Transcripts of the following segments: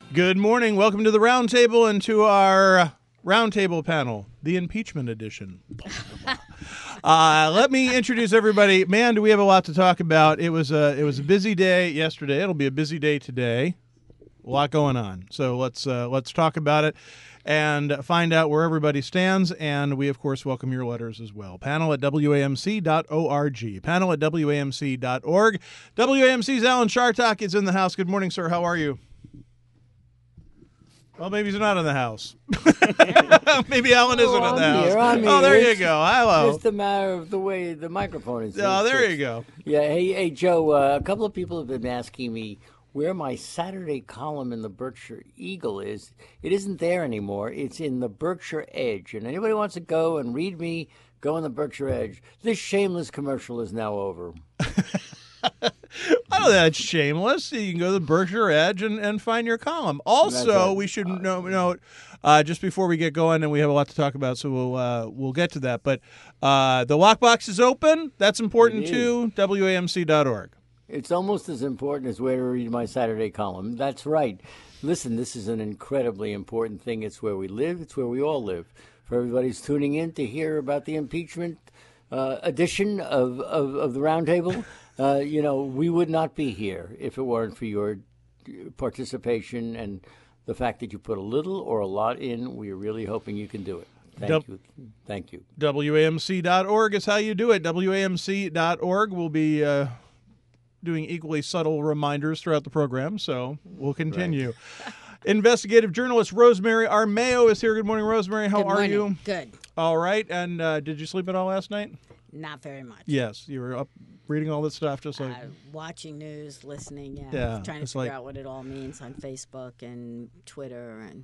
Good morning. Welcome to the Roundtable and to our Roundtable panel, the impeachment edition. Let me introduce everybody. Man, do we have a lot to talk about. It was a busy day yesterday. It'll be a busy day today. A lot going on. So let's talk about it and find out where everybody stands. And we, of course, welcome your letters as well. Panel at WAMC.org. Panel at WAMC.org. WAMC's Alan Chartock is in the house. Good morning, sir. How are you? Well, maybe he's not in the house. Maybe Alan isn't in the house. I'm Oh, there here. you go. Hello. It's the matter of the way the microphone is. Oh, there you go. Yeah, hey, Joe, a couple of people have been asking me where my Saturday column in the Berkshire Eagle is. It isn't there anymore. It's in the Berkshire Edge. And anybody wants to go and read me, go in the Berkshire Edge. This shameless commercial is now over. Oh, that's shameless. You can go to the Berkshire Edge and find your column. Also, right. we should note just before we get going, and we have a lot to talk about, so we'll get to that. But the lockbox is open. That's important too. WAMC.org. It's almost as important as where to read my Saturday column. That's right. Listen, this is an incredibly important thing. It's where we live. It's where we all live. For everybody's tuning in to hear about the impeachment edition of the Roundtable, we would not be here if it weren't for your participation and the fact that you put a little or a lot in. We are really hoping you can do it. Thank you. WAMC.org is how you do it. WAMC.org will be doing equally subtle reminders throughout the program, so we'll continue. Right. Investigative journalist Rosemary Armao is here. Good morning, Rosemary. How are you? Good. All right. And did you sleep at all last night? Not very much. Yes. You were up reading all this stuff just like... watching news, listening, yeah trying to figure out what it all means on Facebook and Twitter, and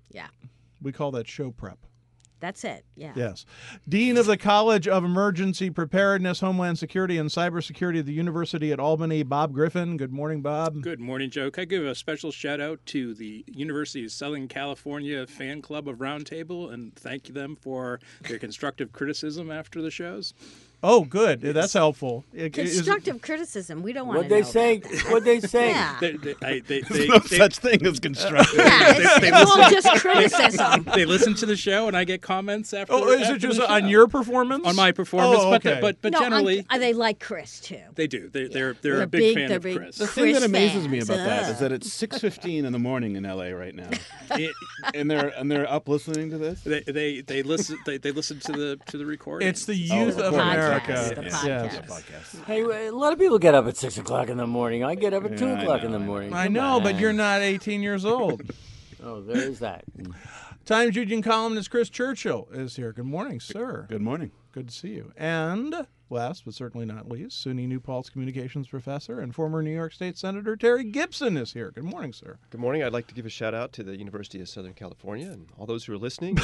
We call that show prep. That's it, yeah. Yes. Dean of the College of Emergency Preparedness, Homeland Security, and Cybersecurity at the University at Albany, Bob Griffin. Good morning, Bob. Good morning, Joe. Can I give a special shout-out to the University of Southern California Fan Club of Roundtable and thank them for their constructive criticism after the shows? Oh, good. That's helpful. Constructive criticism. We don't want to know. What'd they say? Yeah. There's no such thing as constructive. Just criticism. They listen to the show, and I get comments after. Oh, is it just on your performance? On my performance, okay. but generally, they like Chris too. They do. They're a big fan of Chris. The thing that amazes me about that is that it's 6:15 in the morning in LA right now, and they're up listening to this. They listen. They listen to the recording. It's the youth of America. The podcast. Hey, a lot of people get up at 6 o'clock in the morning. I get up at 2 o'clock in the morning. I know, but you're not 18 years old. Oh, there's that. Times Union columnist Chris Churchill is here. Good morning, sir. Good morning. Good to see you. And last but certainly not least, SUNY New Paltz communications professor and former New York State Senator Terry Gibson is here. Good morning, sir. Good morning. I'd like to give a shout out to the University of Southern California and all those who are listening.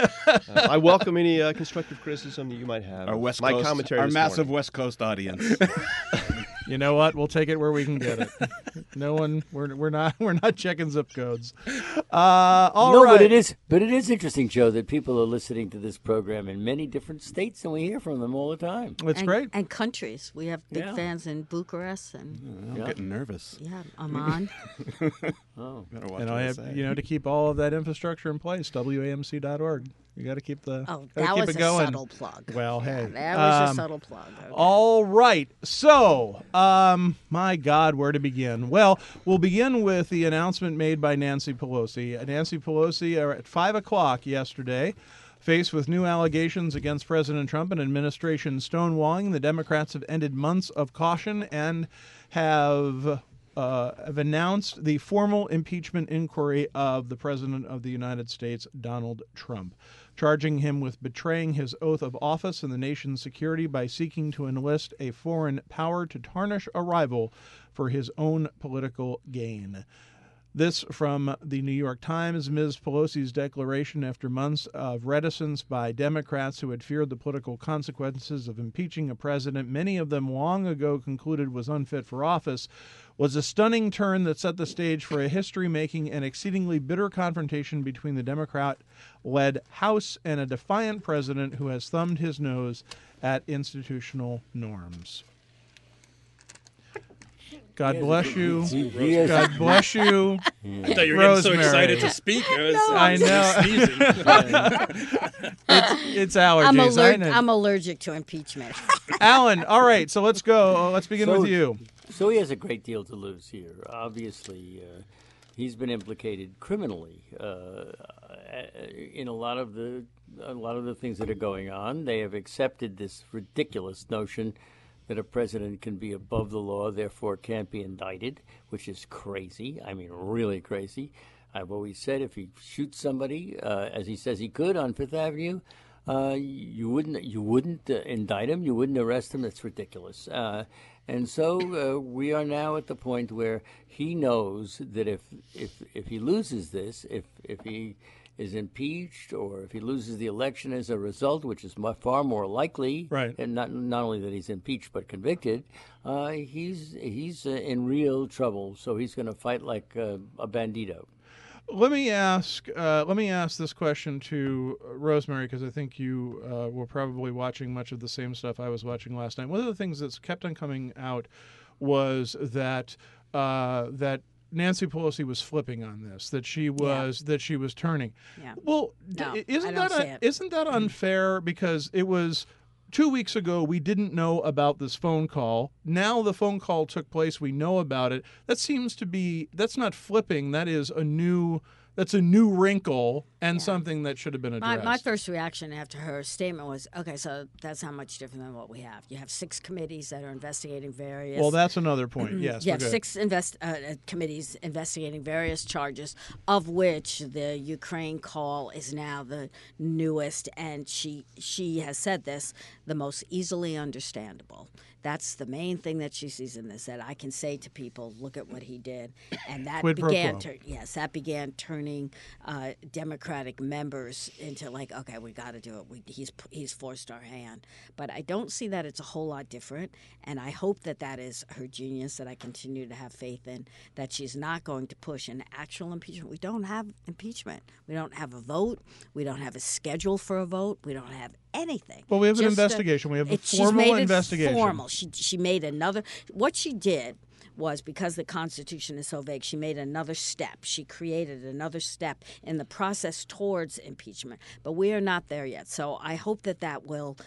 I welcome any constructive criticism that you might have. Our West Coast, commentary. Our massive morning. West Coast audience. You know what? We'll take it where we can get it. No one, we're not checking zip codes. All right. But it is interesting, Joe, that people are listening to this program in many different states, and we hear from them all the time. It's great. And countries. We have big fans in Bucharest and I'm getting nervous. Amman. Oh, And I have to keep all of that infrastructure in place. WAMC.org. You got to keep the. Oh, that keep was it a going. Subtle plug. Well, hey, that was a subtle plug. Okay. All right. So, my God, where to begin? Well, we'll begin with the announcement made by Nancy Pelosi. Nancy Pelosi, at 5 o'clock yesterday, faced with new allegations against President Trump and administration stonewalling, the Democrats have ended months of caution and have announced the formal impeachment inquiry of the President of the United States, Donald Trump, charging him with betraying his oath of office and the nation's security by seeking to enlist a foreign power to tarnish a rival for his own political gain. This from the New York Times. Ms. Pelosi's declaration after months of reticence by Democrats who had feared the political consequences of impeaching a president many of them long ago concluded was unfit for office, was a stunning turn that set the stage for a history-making and exceedingly bitter confrontation between the Democrat-led House and a defiant president who has thumbed his nose at institutional norms. God bless you. He has- God bless you. I thought you were getting so Rosemary. excited to speak. I know. Sneezing. It's allergies. I know. I'm allergic to impeachment. Alan, all right, so let's go. Let's begin So- with you. So he has a great deal to lose here. Obviously, he's been implicated criminally in a lot of the things that are going on. They have accepted this ridiculous notion that a president can be above the law, therefore can't be indicted, which is crazy. I mean, really crazy. I've always said if he shoots somebody, as he says he could on Fifth Avenue, you wouldn't indict him, you wouldn't arrest him. That's ridiculous. And so we are now at the point where he knows that if he loses this, if he is impeached, or if he loses the election as a result, which is far more likely, Right. and not only that he's impeached but convicted, he's in real trouble. So he's going to fight like a bandito. Let me ask this question to Rosemary, because I think you were probably watching much of the same stuff I was watching last night. One of the things that's kept on coming out was that that Nancy Pelosi was flipping on this, that she was turning. Yeah. Well, No, isn't I don't see it. isn't that unfair? Because it was 2 weeks ago we didn't know about this phone call. Now the phone call took place. We know about it. That's not flipping. That's a new wrinkle and something that should have been addressed. My first reaction after her statement was, okay, so that's not much different than what we have. You have 6 committees that are investigating various. Well, that's another point. Yes. You have okay. 6 committees investigating various charges, of which the Ukraine call is now the newest, and she has said this, the most easily understandable. That's the main thing that she sees in this, that I can say to people, look at what he did. And that Quid pro began quo. that began turning Democratic members into like, okay, we got to do it. He's forced our hand. But I don't see that it's a whole lot different, and I hope that is her genius, that I continue to have faith in, that she's not going to push an actual impeachment. We don't have impeachment. We don't have a vote. We don't have a schedule for a vote. We don't have anything. Well, we have an Just investigation. We have a she's formal made it investigation. Formal. She made another. What she did was, because the Constitution is so vague, she made another step. She created another step in the process towards impeachment. But we are not there yet. So I hope that will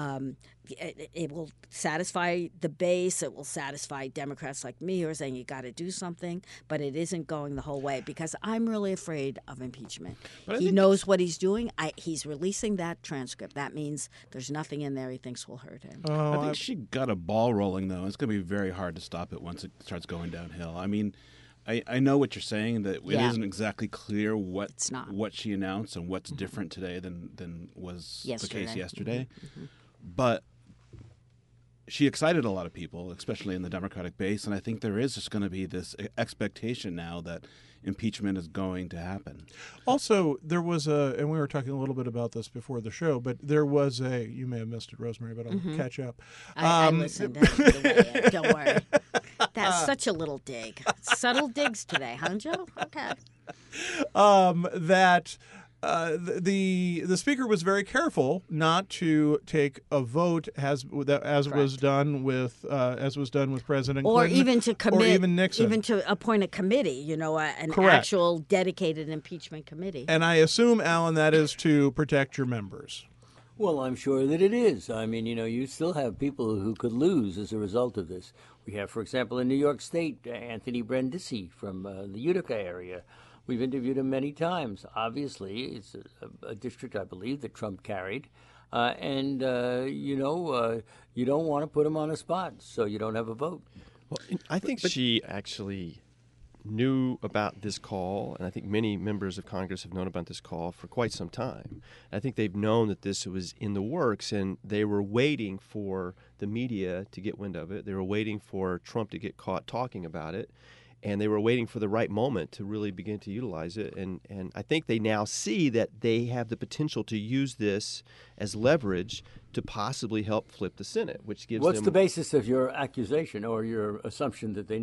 it will satisfy the base. It will satisfy Democrats like me who are saying you got to do something. But it isn't going the whole way, because I'm really afraid of impeachment. He knows what he's doing. He's releasing that transcript. That means there's nothing in there he thinks will hurt him. I think she got a ball rolling, though. It's going to be very hard to stop it once it starts going downhill. I mean, I know what you're saying, that it isn't exactly clear what she announced and what's different today than was the case yesterday. Mm-hmm. But she excited a lot of people, especially in the Democratic base, and I think there is just going to be this expectation now that impeachment is going to happen. Also, there was and we were talking a little bit about this before the show, but there was you may have missed it, Rosemary, but I'll catch up. I listened to the way in. Don't worry. That's such a little dig. Subtle digs today, huh, Joe? Okay. That the speaker was very careful not to take a vote as was done with President or Clinton, even to commit, or even Nixon, even to appoint a committee. An Correct. actual dedicated impeachment committee. And I assume, Alan, that is to protect your members. Well, I'm sure that it is. I mean, you still have people who could lose as a result of this. We have, for example, in New York State, Anthony Brindisi from the Utica area. We've interviewed him many times. Obviously, it's a district, I believe, that Trump carried. You don't want to put him on a spot, so you don't have a vote. Well, I think she actually knew about this call, and I think many members of Congress have known about this call for quite some time. I think they've known that this was in the works, and they were waiting for the media to get wind of it. They were waiting for Trump to get caught talking about it, and they were waiting for the right moment to really begin to utilize it. And I think they now see that they have the potential to use this as leverage to possibly help flip the Senate, which gives What's them... the basis of your accusation or your assumption that they knew?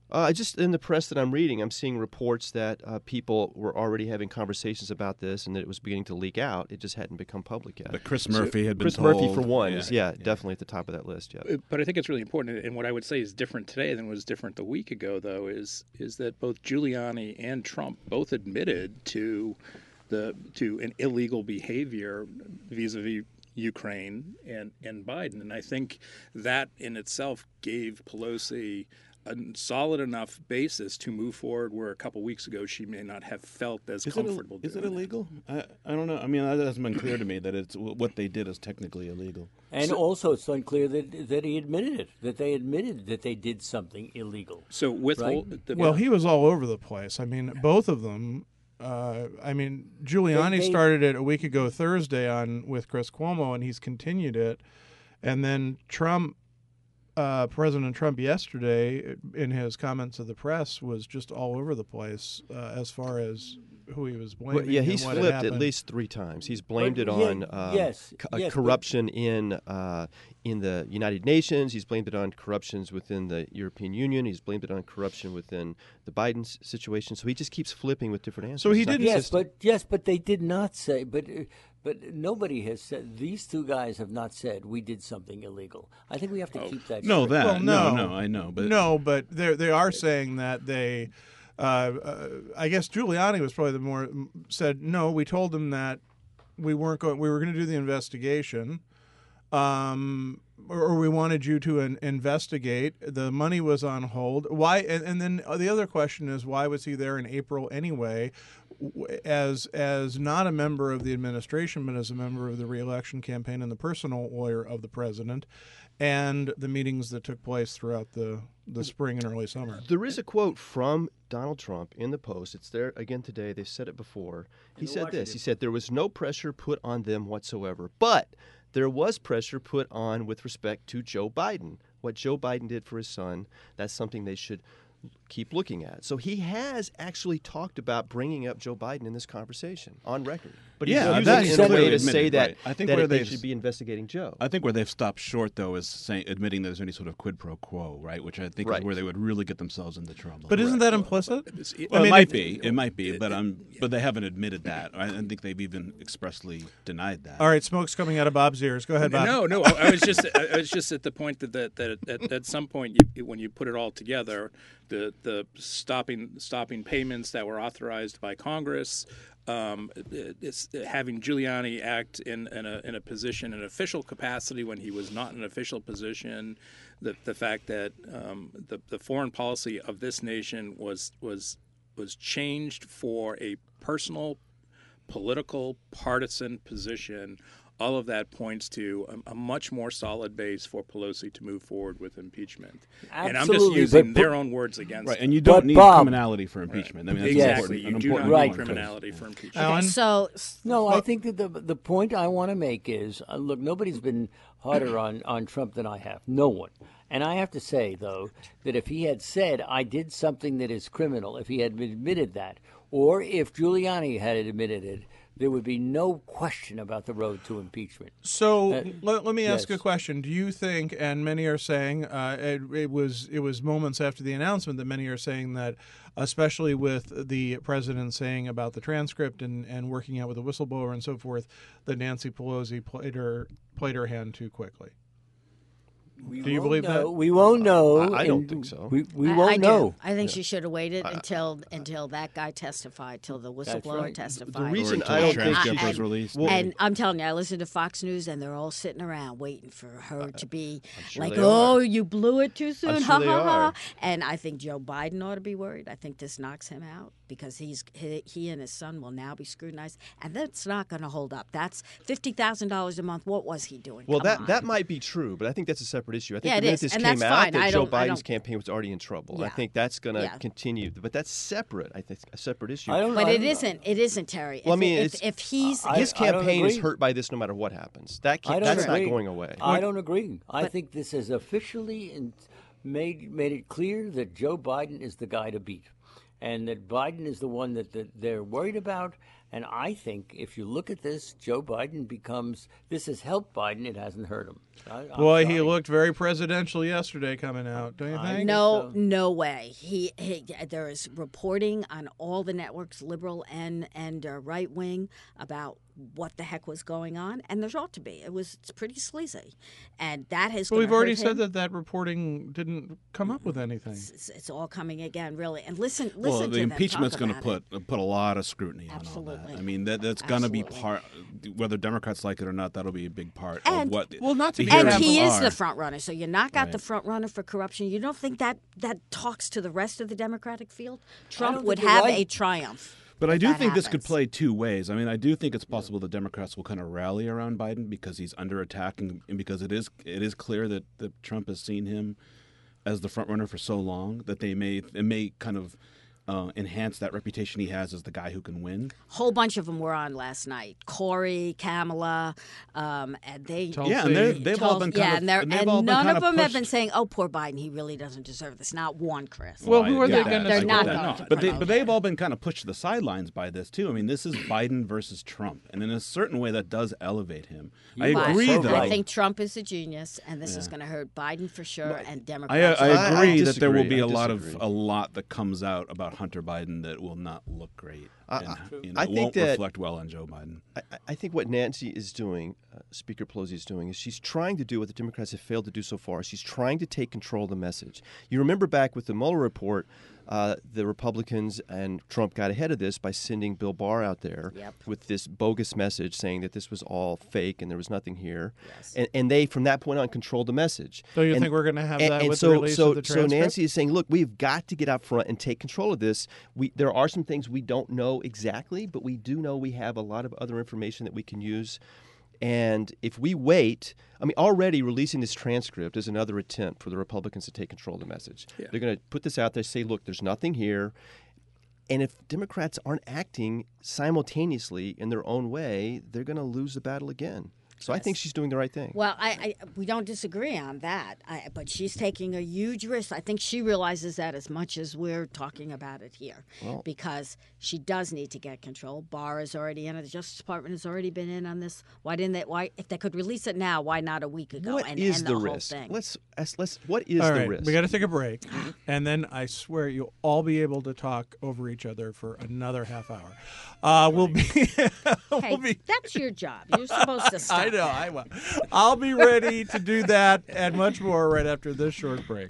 Just in the press that I'm reading, I'm seeing reports that people were already having conversations about this and that it was beginning to leak out. It just hadn't become public yet. But Chris Murphy had been Chris told. Murphy, for one, is definitely at the top of that list. Yeah. But I think it's really important, and what I would say is different today than was different a week ago, though, is that both Giuliani and Trump both admitted to an illegal behavior vis-a-vis Ukraine and Biden, and I think that in itself gave Pelosi a solid enough basis to move forward where a couple weeks ago she may not have felt as comfortable doing. Is it illegal? I don't know. I mean, that hasn't been clear to me that it's what they did is technically illegal. And also, it's unclear that he admitted it, that they admitted that they did something illegal. So with right? He was all over the place. I mean, both of them. Giuliani started it a week ago Thursday with Chris Cuomo, and he's continued it. And then President Trump yesterday, in his comments to the press, was just all over the place as far as who he was blaming. Well, he's flipped at least 3 times. He's blamed it on corruption in the United Nations. He's blamed it on corruptions within the European Union. He's blamed it on corruption within the Biden situation. So he just keeps flipping with different answers. So he didn't. But they did not say. But nobody has said. These two guys have not said we did something illegal. I think we have to keep that. No, straight. I know, but they are saying that they. I guess Giuliani was probably the more said. No, we told them that we were going to do the investigation, or we wanted you to investigate. The money was on hold. Why? And then the other question is, why was he there in April anyway? As not a member of the administration, but as a member of the re-election campaign and the personal lawyer of the president, and the meetings that took place throughout the spring and early summer. There is a quote from Donald Trump in the Post. It's there again today. They said it before. He said this. He said, "There was no pressure put on them whatsoever, but there was pressure put on with respect to Joe Biden. What Joe Biden did for his son, that's something they should keep looking at." So he has actually talked about bringing up Joe Biden in this conversation on record. But he's using it in a way to say that, right. I think that where they should be investigating Joe. I think where they've stopped short, though, is admitting that there's any sort of quid pro quo, right? Which I think is where they would really get themselves into trouble. But isn't that implicit? Well, it might be, but they haven't admitted that. I don't think they've even expressly denied that. All right, smoke's coming out of Bob's ears. Go ahead, Bob. No. I was just at the point that at some point when you put it all together, the stopping payments that were authorized by Congress, it's having Giuliani act in a position, an official capacity when he was not in an official position, the fact that the foreign policy of this nation was changed for a personal, political, partisan position. All of that points to a much more solid base for Pelosi to move forward with impeachment. Absolutely. And I'm just using their own words against right. them. And you don't need criminality for impeachment. Right. I mean, that's exactly. You do not need criminality for impeachment. Okay, so I think that the point I want to make is, look, nobody's been harder on Trump than I have. No one. And I have to say, though, that if he had said, I did something that is criminal, if he had admitted that, or if Giuliani had admitted it, there would be no question about the road to impeachment. So let me ask a question. Do you think, and many are saying, it was moments after the announcement that many are saying that, especially with the president saying about the transcript and working out with the whistleblower and so forth, that Nancy Pelosi played her hand too quickly? Do you believe that? We won't know. I don't think so. We won't know. I think she should have waited until that guy testified, till the whistleblower testified. The reason I don't think transcript was released. And I'm telling you, I listen to Fox News, and they're all sitting around waiting for her to be like, you blew it too soon, ha, ha, ha. And I think Joe Biden ought to be worried. I think this knocks him out because he and his son will now be scrutinized, and that's not going to hold up. That's $50,000 a month. What was he doing? Well, that might be true, but I think that's a separate issue. I think it the minute is, this and came that's out, fine. that Joe Biden's campaign was already in trouble. Yeah. I think that's going to continue, but that's separate. I think a separate issue. But it isn't. It isn't, Terry. Well, I mean, if he's his campaign is hurt by this, no matter what happens. That's not going away. I don't agree. I think this has officially made it clear that Joe Biden is the guy to beat. and that Biden is the one that they're worried about. And I think if you look at this, Joe Biden this has helped Biden, it hasn't hurt him. Boy, he looked very presidential yesterday coming out, don't you think? No way. There is reporting on all the networks, liberal and right wing, about what the heck was going on, and there ought to be. It's pretty sleazy, and that has. Well, we've already said that reporting didn't come up with anything. It's all coming again, really. And listen. Well, to the them impeachment's going to put a lot of scrutiny Absolutely. on all that. I mean, that's going to be part. Whether Democrats like it or not, that'll be a big part of what. Well, not to be. And he is the front runner, so you knock out the front runner for corruption. You don't think that talks to the rest of the Democratic field? Trump would have a triumph. But I do think this could play two ways. I mean, I do think it's possible the Democrats will kind of rally around Biden because he's under attack and because it is clear that Trump has seen him as the front runner for so long that it may kind of enhance that reputation he has as the guy who can win. A whole bunch of them were on last night. Corey, Kamala, and they've all been and none of them have been saying, "Oh, poor Biden, he really doesn't deserve this." Not one, Chris. Well, who are they going to? They're not going to. But they've all been kind of pushed to the sidelines by this too. I mean, this is Biden versus Trump, and in a certain way, that does elevate him. I agree, though. I think Trump is a genius, and this is going to hurt Biden for sure, and Democrats. I agree that there will be a lot that comes out about Hunter Biden that will not look great. I think won't reflect well on Joe Biden. I think what Nancy is doing, Speaker Pelosi is doing, is she's trying to do what the Democrats have failed to do so far. She's trying to take control of the message. You remember back with the Mueller report, the Republicans and Trump got ahead of this by sending Bill Barr out there with this bogus message saying that this was all fake and there was nothing here. Yes. And they, from that point on, controlled the message. So you think we're going to have that with the release of the transcript? So Nancy is saying, look, we've got to get out front and take control of this. There are some things we don't know exactly, but we do know we have a lot of other information that we can use. And if we wait, I mean, already releasing this transcript is another attempt for the Republicans to take control of the message. Yeah. They're going to put this out there, say, look, there's nothing here. And if Democrats aren't acting simultaneously in their own way, they're going to lose the battle again. So I think she's doing the right thing. Well, we don't disagree on that, but she's taking a huge risk. I think she realizes that as much as we're talking about it here, because she does need to get control. Barr is already in it. The Justice Department has already been in on this. Why didn't they? Why, if they could release it now, why not a week ago? What is the risk? Whole thing? What is the risk? We got to take a break, and then I swear you'll all be able to talk over each other for another half hour. We'll be. That's your job. You're supposed to stop. I know. I will. I'll be ready to do that and much more right after this short break.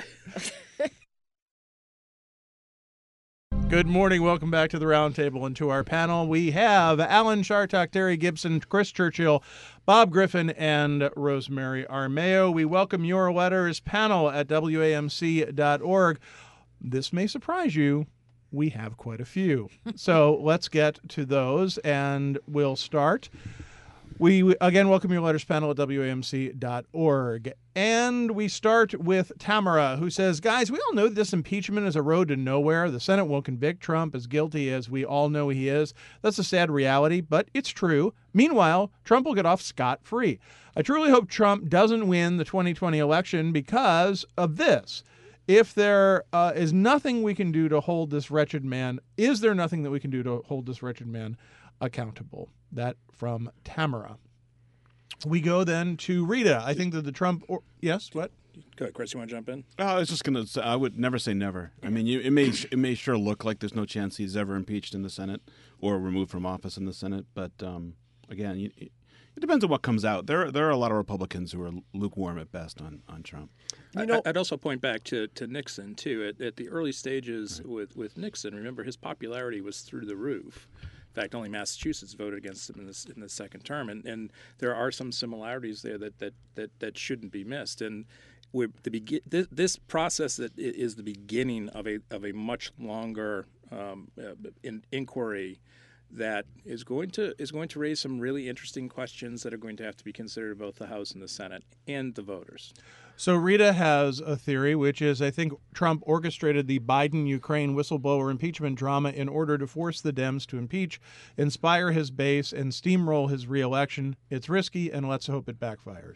Good morning. Welcome back to the Roundtable and to our panel. We have Alan Chartock, Terry Gibson, Chris Churchill, Bob Griffin, and Rosemary Armeo. We welcome your letters, panel at WAMC.org. This may surprise you. We have quite a few. So let's get to those, and we'll start. We again welcome your letters, panel at WAMC.org. And we start with Tamara, who says, guys, we all know this impeachment is a road to nowhere. The Senate won't convict Trump, as guilty as we all know he is. That's a sad reality, but it's true. Meanwhile, Trump will get off scot-free. I truly hope Trump doesn't win the 2020 election because of this. If there is nothing we can do to hold this wretched man, is there nothing that we can do to hold this wretched man accountable? That from Tamara. We go then to Rita. I think that the Trump... yes, what? Go ahead, Chris. You want to jump in? I was just going to say, I would never say never. I mean, it may sure look like there's no chance he's ever impeached in the Senate or removed from office in the Senate. But again, it depends on what comes out. There are a lot of Republicans who are lukewarm at best on Trump. I'd also point back to Nixon, too. At the early stages with Nixon, remember, his popularity was through the roof. In fact, only Massachusetts voted against him in the second term, and there are some similarities there that shouldn't be missed. And this process that is the beginning of a much longer inquiry that is going to raise some really interesting questions that are going to have to be considered of both the House and the Senate and the voters. So Rita has a theory, which is I think Trump orchestrated the Biden-Ukraine whistleblower impeachment drama in order to force the Dems to impeach, inspire his base, and steamroll his reelection. It's risky, and let's hope it backfires.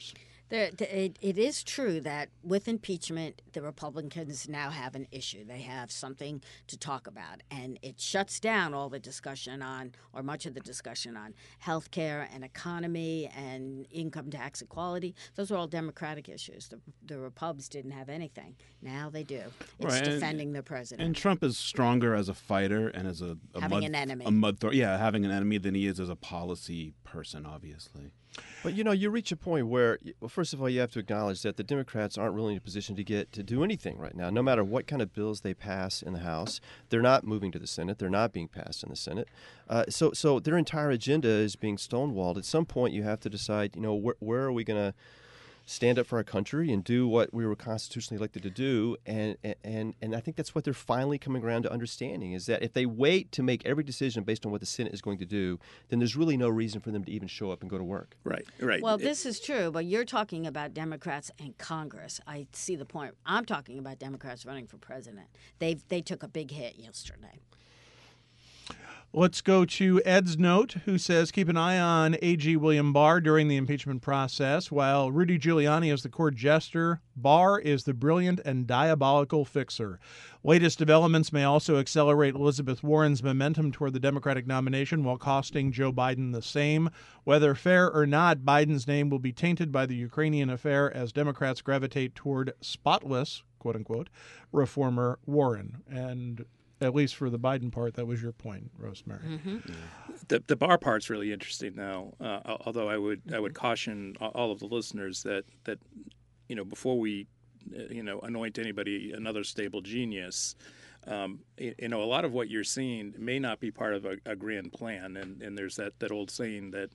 It is true that with impeachment, the Republicans now have an issue. They have something to talk about, and it shuts down all the discussion on, or much of the discussion on, health care and economy and income tax equality. Those are all Democratic issues. The Republicans didn't have anything. Now they do. It's right. defending the president. And Trump is stronger as a fighter and as having an enemy. Having an enemy than he is as a policy person, obviously. But you reach a point where, well, first of all, you have to acknowledge that the Democrats aren't really in a position to do anything right now. No matter what kind of bills they pass in the House, they're not moving to the Senate. They're not being passed in the Senate. So their entire agenda is being stonewalled. At some point, you have to decide, where are we going to stand up for our country and do what we were constitutionally elected to do. And I think that's what they're finally coming around to understanding, is that if they wait to make every decision based on what the Senate is going to do, then there's really no reason for them to even show up and go to work. Right. Well, this is true, but you're talking about Democrats in Congress. I see the point. I'm talking about Democrats running for president. They took a big hit yesterday. Let's go to Ed's note, who says, keep an eye on AG William Barr during the impeachment process. While Rudy Giuliani is the court jester, Barr is the brilliant and diabolical fixer. Latest developments may also accelerate Elizabeth Warren's momentum toward the Democratic nomination while costing Joe Biden the same. Whether fair or not, Biden's name will be tainted by the Ukrainian affair as Democrats gravitate toward spotless, quote-unquote, reformer Warren. And at least for the Biden part, that was your point, Rosemary. Mm-hmm. Yeah. The Barr part's really interesting now. Although I would caution all of the listeners that before we anoint anybody another stable genius, a lot of what you're seeing may not be part of a grand plan. And there's that old saying that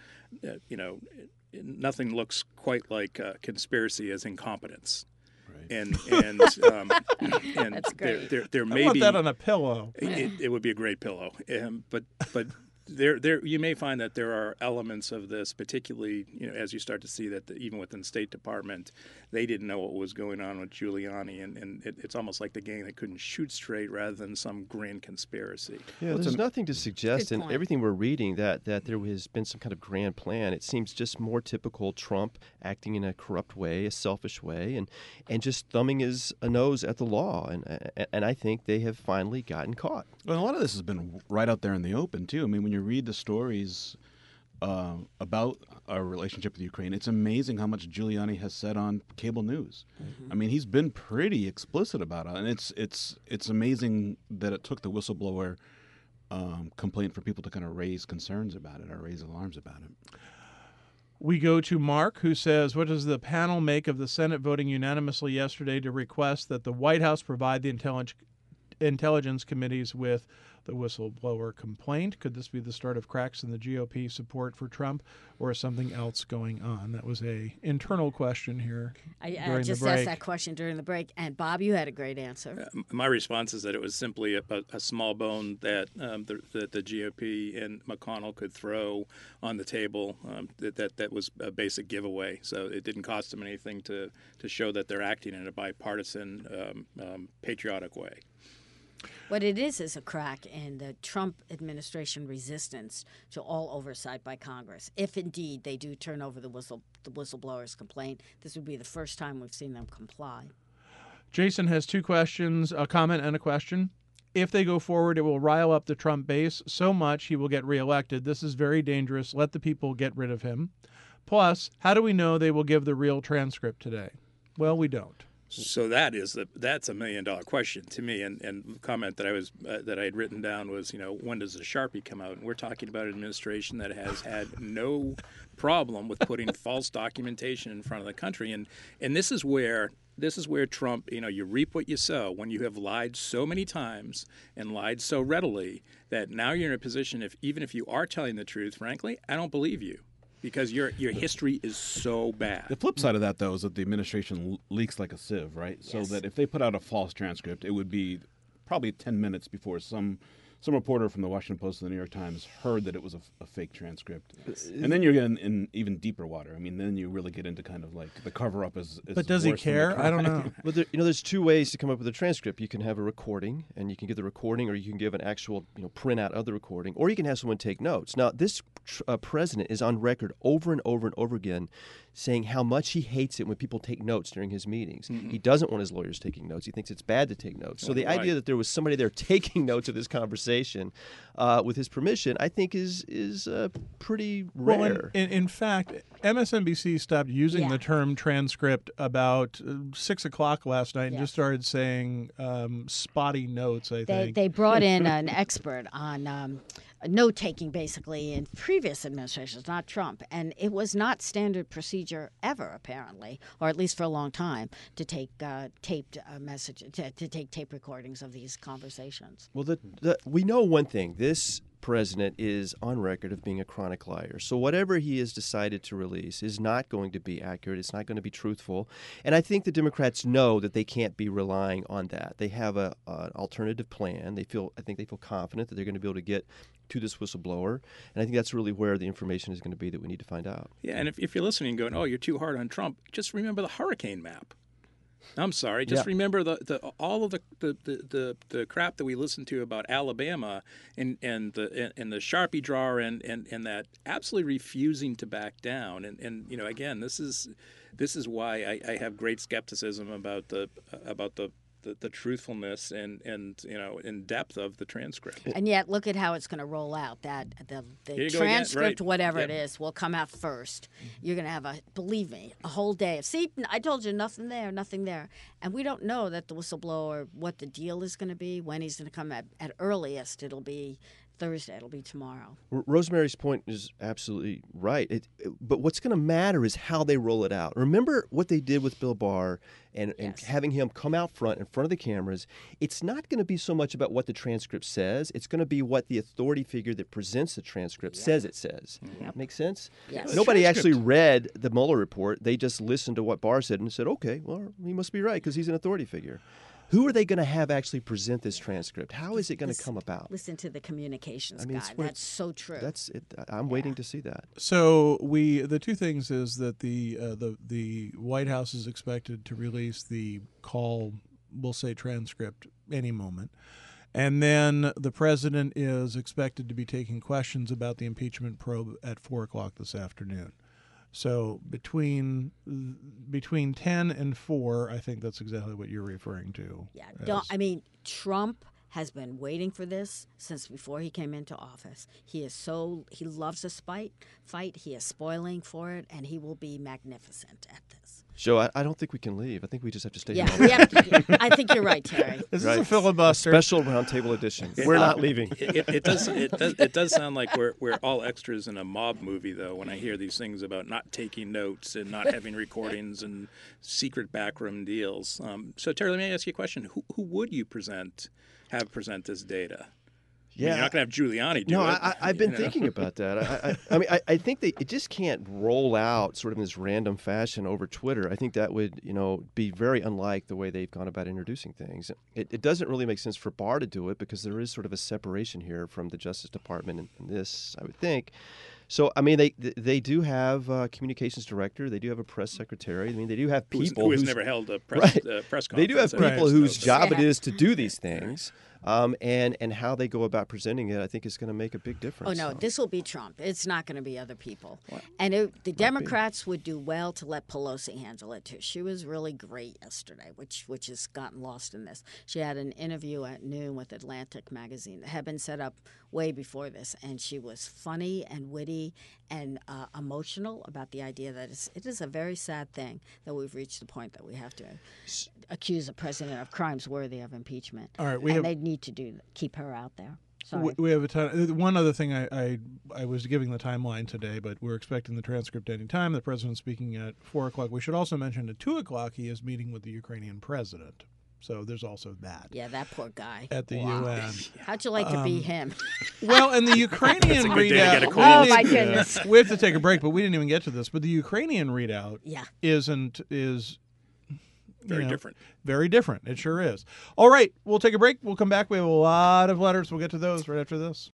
nothing looks quite like conspiracy as incompetence. And That's great. There may I want be that on a pillow. It would be a great pillow. But there you may find that there are elements of this, particularly as you start to see that even within the State Department, they didn't know what was going on with Giuliani, and it's almost like the game that couldn't shoot straight rather than some grand conspiracy. Yeah, there's nothing to suggest in everything we're reading that there has been some kind of grand plan. It seems just more typical Trump acting in a corrupt way, a selfish way, and just thumbing his nose at the law. And I think they have finally gotten caught. Well, a lot of this has been right out there in the open, too. I mean, when you read the stories about our relationship with Ukraine, it's amazing how much Giuliani has said on cable news. Mm-hmm. I mean, he's been pretty explicit about it, and it's amazing that it took the whistleblower complaint for people to kind of raise concerns about it or raise alarms about it. We go to Mark, who says, what does the panel make of the Senate voting unanimously yesterday to request that the White House provide the intelligence committees with the whistleblower complaint? Could this be the start of cracks in the GOP support for Trump, or is something else going on? That was a internal question here. I just asked that question during the break, and Bob, you had a great answer. My response is that it was simply a small bone that the GOP and McConnell could throw on the table. That was a basic giveaway, so it didn't cost them anything to show that they're acting in a bipartisan, patriotic way. What it is a crack in the Trump administration resistance to all oversight by Congress. If indeed they do turn over the whistleblower's complaint, this would be the first time we've seen them comply. Jason has two questions, a comment and a question. If they go forward, it will rile up the Trump base so much he will get reelected. This is very dangerous. Let the people get rid of him. Plus, how do we know they will give the real transcript today? Well, we don't. So that's a $1 million question to me. And the comment that I had written down was, when does the Sharpie come out? And we're talking about an administration that has had no problem with putting false documentation in front of the country. And this is where Trump, you reap what you sow. When you have lied so many times and lied so readily that now you're in a position, even if you are telling the truth, frankly, I don't believe you. Because your history is so bad. The flip side of that, though, is that the administration leaks like a sieve, right? Yes. So that if they put out a false transcript, it would be probably 10 minutes before some reporter from the Washington Post or the New York Times heard that it was a fake transcript. And then you're getting in even deeper water. I mean, then you really get into kind of like the cover-up is But does he care? I don't know. Well, there's two ways to come up with a transcript. You can have a recording, and you can give the recording, or you can give an actual printout of the recording, or you can have someone take notes. Now, this president is on record over and over and over again saying how much he hates it when people take notes during his meetings. Mm-hmm. He doesn't want his lawyers taking notes. He thinks it's bad to take notes. So the idea that there was somebody there taking notes of this conversation with his permission, I think is pretty rare. Well, in fact, MSNBC stopped using the term transcript about 6 o'clock last night and just started saying spotty notes, I think. They brought in an expert on note-taking, basically, in previous administrations, not Trump. And it was not standard procedure ever, apparently, or at least for a long time, to take taped messages, to take tape recordings of these conversations. Well, we know one thing. This president is on record of being a chronic liar. So whatever he has decided to release is not going to be accurate. It's not going to be truthful. And I think the Democrats know that they can't be relying on that. They have an alternative plan. I think they feel confident that they're going to be able to get to this whistleblower. And I think that's really where the information is going to be that we need to find out. Yeah, and if you're listening and going, oh, you're too hard on Trump, just remember the hurricane map. I'm sorry. Just remember all of the crap that we listened to about Alabama and the Sharpie drawer and that absolutely refusing to back down. And again, this is why I have great skepticism about the truthfulness and in depth of the transcript. And yet, look at how it's going to roll out. That the transcript, whatever it is, will come out first. You're going to have believe me, a whole day of, see, I told you, nothing there. And we don't know that the whistleblower, what the deal is going to be, when he's going to come at earliest. It'll be Thursday. It'll be tomorrow. Rosemary's point is absolutely right. But what's going to matter is how they roll it out. Remember what they did with Bill Barr and having him come out front in front of the cameras. It's not going to be so much about what the transcript says. It's going to be what the authority figure that presents the transcript says it says. Make sense? Yes. Nobody actually read the Mueller report. They just listened to what Barr said and said, okay, well, he must be right because he's an authority figure. Who are they going to have actually present this transcript? How is it going to come about? Listen to the communications guy. That's so true. That's it. I'm waiting to see that. So the two things is that the White House is expected to release the call, we'll say transcript, any moment. And then the president is expected to be taking questions about the impeachment probe at 4 o'clock this afternoon. So between 10 and 4, I think that's exactly what you're referring to. Yeah, Trump has been waiting for this since before he came into office. He loves a fight. He is spoiling for it, and he will be magnificent at this. Joe, I don't think we can leave. I think we just have to stay here. I think you're right, Terry. This is a filibuster. Special roundtable edition. We're not leaving. It does sound like we're all extras in a mob movie, though, when I hear these things about not taking notes and not having recordings and secret backroom deals. So, Terry, let me ask you a question. Who would you have present this data? Yeah, you're not going to have Giuliani do it. I've been thinking about that. I think it just can't roll out sort of in this random fashion over Twitter. I think that would, be very unlike the way they've gone about introducing things. It doesn't really make sense for Barr to do it because there is sort of a separation here from the Justice Department and this, I would think. So, they do have a communications director. They do have a press secretary. They do have people who has never held a press conference. They do have people whose job it is to do these things. And how they go about presenting it, I think, is going to make a big difference. Oh, no, this will be Trump. It's not going to be other people. And the Democrats would do well to let Pelosi handle it, too. She was really great yesterday, which has gotten lost in this. She had an interview at noon with Atlantic magazine that had been set up way before this, and she was funny and witty and emotional about the idea that it is a very sad thing that we've reached the point that we have to accuse a president of crimes worthy of impeachment. All right, they need to keep her out there. Sorry. We have a ton. One other thing, I was giving the timeline today, but we're expecting the transcript any time. The president's speaking at 4 o'clock. We should also mention at 2 o'clock he is meeting with the Ukrainian president. So there's also that. Yeah, that poor guy. At the UN. How'd you like to be him? Well, and the Ukrainian readout. Oh, my goodness. We have to take a break, but we didn't even get to this. But the Ukrainian readout is very different. Very different. It sure is. All right, we'll take a break. We'll come back. We have a lot of letters. We'll get to those right after this.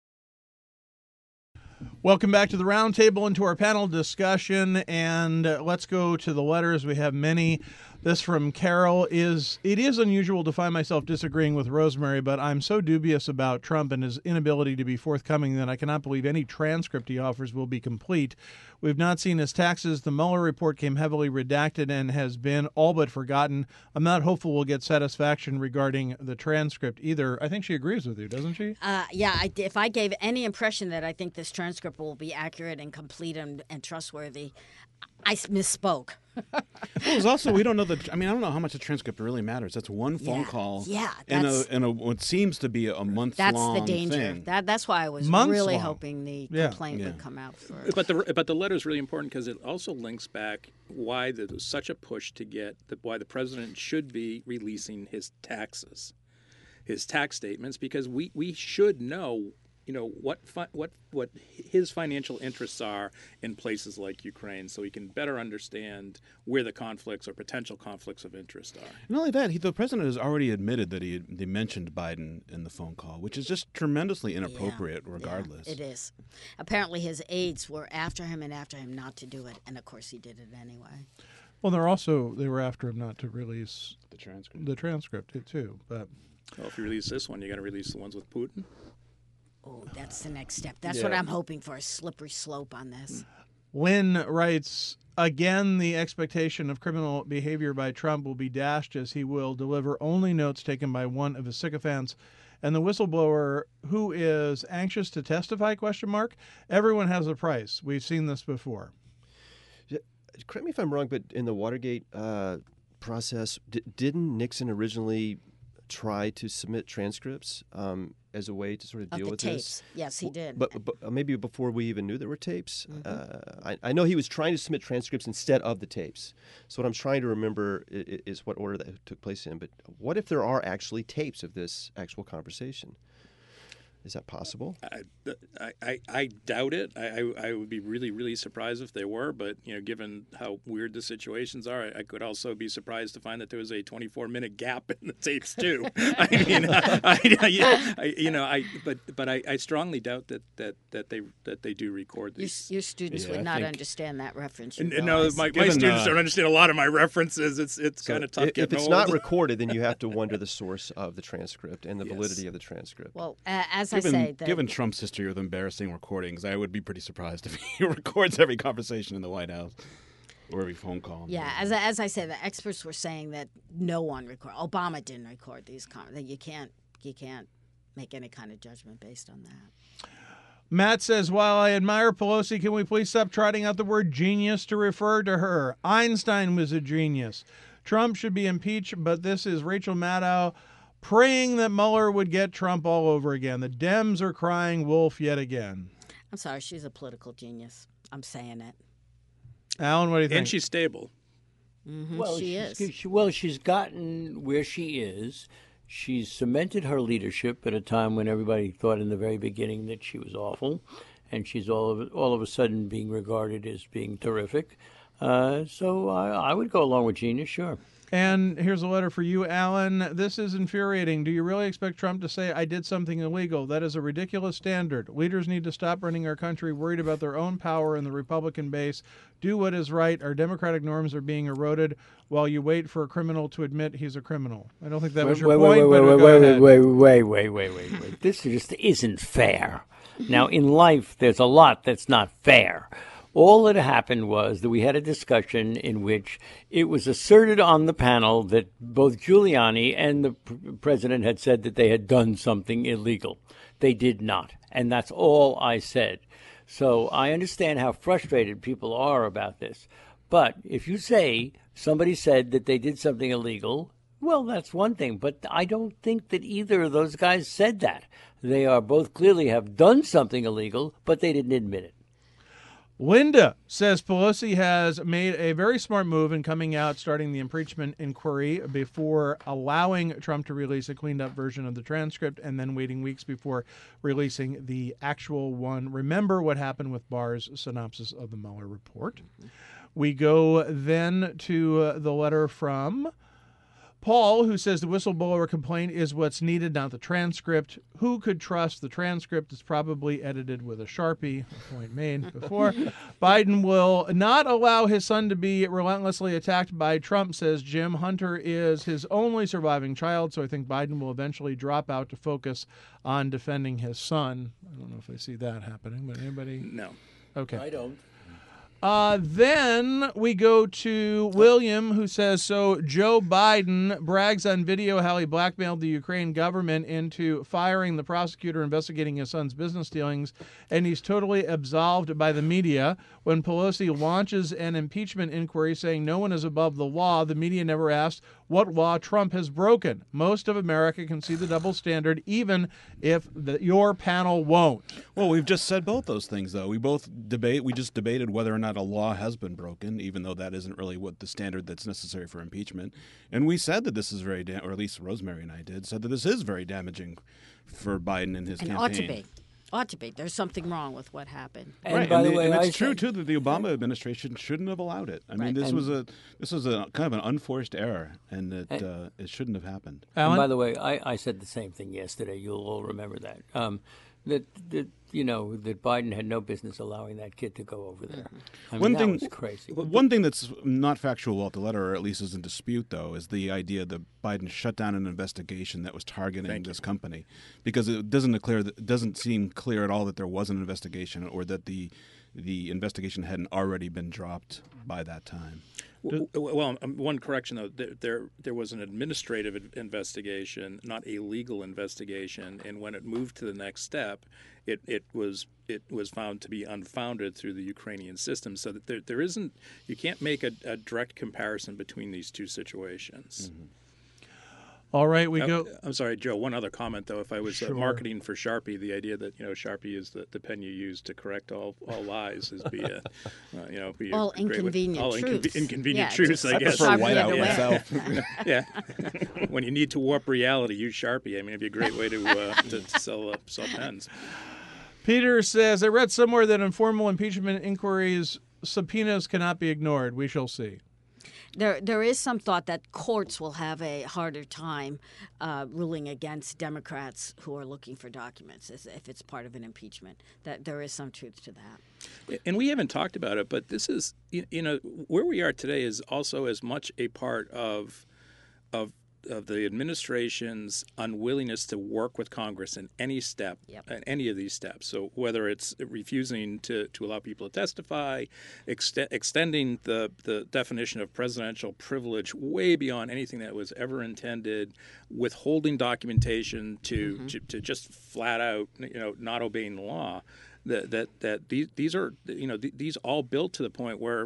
Welcome back to the roundtable and to our panel discussion. And let's go to the letters. We have many. This from Carol is, it is unusual to find myself disagreeing with Rosemary, but I'm so dubious about Trump and his inability to be forthcoming that I cannot believe any transcript he offers will be complete. We've not seen his taxes. The Mueller report came heavily redacted and has been all but forgotten. I'm not hopeful we'll get satisfaction regarding the transcript either. I think she agrees with you, doesn't she? If I gave any impression that I think this transcript will be accurate and complete and trustworthy, I misspoke. Well, it's also, we don't know I don't know how much the transcript really matters. That's one phone call. Yeah. And what seems to be a month-long That's the danger. thing. That's why I was really hoping the complaint would come out first. But the letter is really important because it also links back why there was such a push to get why the president should be releasing his taxes, his tax statements, because we should know what his financial interests are in places like Ukraine, so he can better understand where the conflicts or potential conflicts of interest are. Not only that, the president has already admitted that he mentioned Biden in the phone call, which is just tremendously inappropriate regardless. Yeah, it is. Apparently his aides were after him not to do it, and of course he did it anyway. Well, they were after him not to release the transcript too. But if you release this one, you got to release the ones with Putin. Oh, that's the next step. That's what I'm hoping for, a slippery slope on this. Lynn writes, again, the expectation of criminal behavior by Trump will be dashed as he will deliver only notes taken by one of his sycophants. And the whistleblower who is anxious to testify, ? Everyone has a price. We've seen this before. Correct me if I'm wrong, but in the Watergate process, didn't Nixon originally try to submit transcripts as a way to sort of deal with tapes. this? Yes, he did. But maybe before we even knew there were tapes. Mm-hmm. I know he was trying to submit transcripts instead of the tapes. So what I'm trying to remember is what order that took place in. But what if there are actually tapes of this actual conversation? Is that possible? I doubt it. I would be really, really surprised if they were. But given how weird the situations are, I could also be surprised to find that there was a 24-minute gap in the tapes too. I strongly doubt that they do record these. Your students would not understand that reference. No, my students don't understand a lot of my references. It's kind of tough. If it's not recorded, then you have to wonder the source of the transcript and the validity of the transcript. Well, as Given Trump's history with embarrassing recordings, I would be pretty surprised if he records every conversation in the White House or every phone call. Yeah, as I say, the experts were saying that no one recorded. Obama didn't record these. That you can't make any kind of judgment based on that. Matt says, while I admire Pelosi, can we please stop trotting out the word genius to refer to her? Einstein was a genius. Trump should be impeached, but this is Rachel Maddow praying that Mueller would get Trump all over again. The Dems are crying wolf yet again. I'm sorry, she's a political genius. I'm saying it. Alan, what do you think? And she's stable. Mm-hmm, well, she is. She's gotten where she is. She's cemented her leadership at a time when everybody thought in the very beginning that she was awful, and she's all of a sudden being regarded as being terrific. So I would go along with genius, sure. And here's a letter for you, Alan. This is infuriating. Do you really expect Trump to say, I did something illegal? That is a ridiculous standard. Leaders need to stop running our country worried about their own power in the Republican base. Do what is right. Our democratic norms are being eroded while you wait for a criminal to admit he's a criminal. I don't think that was your point, but wait. This just isn't fair. Now, in life, there's a lot that's not fair. All that happened was that we had a discussion in which it was asserted on the panel that both Giuliani and the president had said that they had done something illegal. They did not. And that's all I said. So I understand how frustrated people are about this. But if you say somebody said that they did something illegal, well, that's one thing. But I don't think that either of those guys said that. They are both clearly have done something illegal, but they didn't admit it. Linda says Pelosi has made a very smart move in coming out, starting the impeachment inquiry before allowing Trump to release a cleaned-up version of the transcript and then waiting weeks before releasing the actual one. Remember what happened with Barr's synopsis of the Mueller report. We go then to the letter from Paul, who says the whistleblower complaint is what's needed, not the transcript. Who could trust the transcript? It's probably edited with a Sharpie, a point made before. Biden will not allow his son to be relentlessly attacked by Trump, says Jim. Hunter is his only surviving child, so I think Biden will eventually drop out to focus on defending his son. I don't know if I see that happening, but anybody? No. Okay. I don't. Then we go to William, who says, so Joe Biden brags on video how he blackmailed the Ukraine government into firing the prosecutor investigating his son's business dealings, and he's totally absolved by the media. When Pelosi launches an impeachment inquiry saying no one is above the law, the media never asked what law Trump has broken. Most of America can see the double standard, even if your panel won't. Well, we've just said both those things, though. We just debated whether or not a law has been broken, even though that isn't really what the standard that's necessary for impeachment. And we said that this is very, or at least Rosemary and I did, said that this is very damaging for Biden and his campaign. Ought to be. There's something wrong with what happened. And right, by the and way, it's true too that the Obama administration shouldn't have allowed it. I mean, this was a kind of an unforced error, and that it shouldn't have happened. And by the way, I said the same thing yesterday. You'll all remember that. That Biden had no business allowing that kid to go over there. I mean, that was crazy. One thing that's not factual about the letter, or at least is in dispute, though, is the idea that Biden shut down an investigation that was targeting this company, because it doesn't seem clear at all that there was an investigation, or that the investigation hadn't already been dropped by that time. Well, one correction though, there was an administrative investigation, not a legal investigation, and when it moved to the next step, it was found to be unfounded through the Ukrainian system. So that you can't make a direct comparison between these two situations. Mm-hmm. All right, we go. I'm sorry, Joe. One other comment, though. If I was marketing for Sharpie, the idea that Sharpie is the pen you use to correct all lies is all inconvenient truths. Inconvenient truths, I guess. I prefer whiteout myself. Yeah. When you need to warp reality, use Sharpie. I mean, it'd be a great way to sell pens. Peter says, I read somewhere that informal impeachment inquiries subpoenas cannot be ignored. We shall see. There is some thought that courts will have a harder time ruling against Democrats who are looking for documents if it's part of an impeachment. That there is some truth to that. And we haven't talked about it, but this is, where we are today is also as much a part of the administration's unwillingness to work with Congress in any step, in any of these steps. So whether it's refusing to allow people to testify, extending the definition of presidential privilege way beyond anything that was ever intended, withholding documentation to just flat out, not obeying the law. That these are these all built to the point where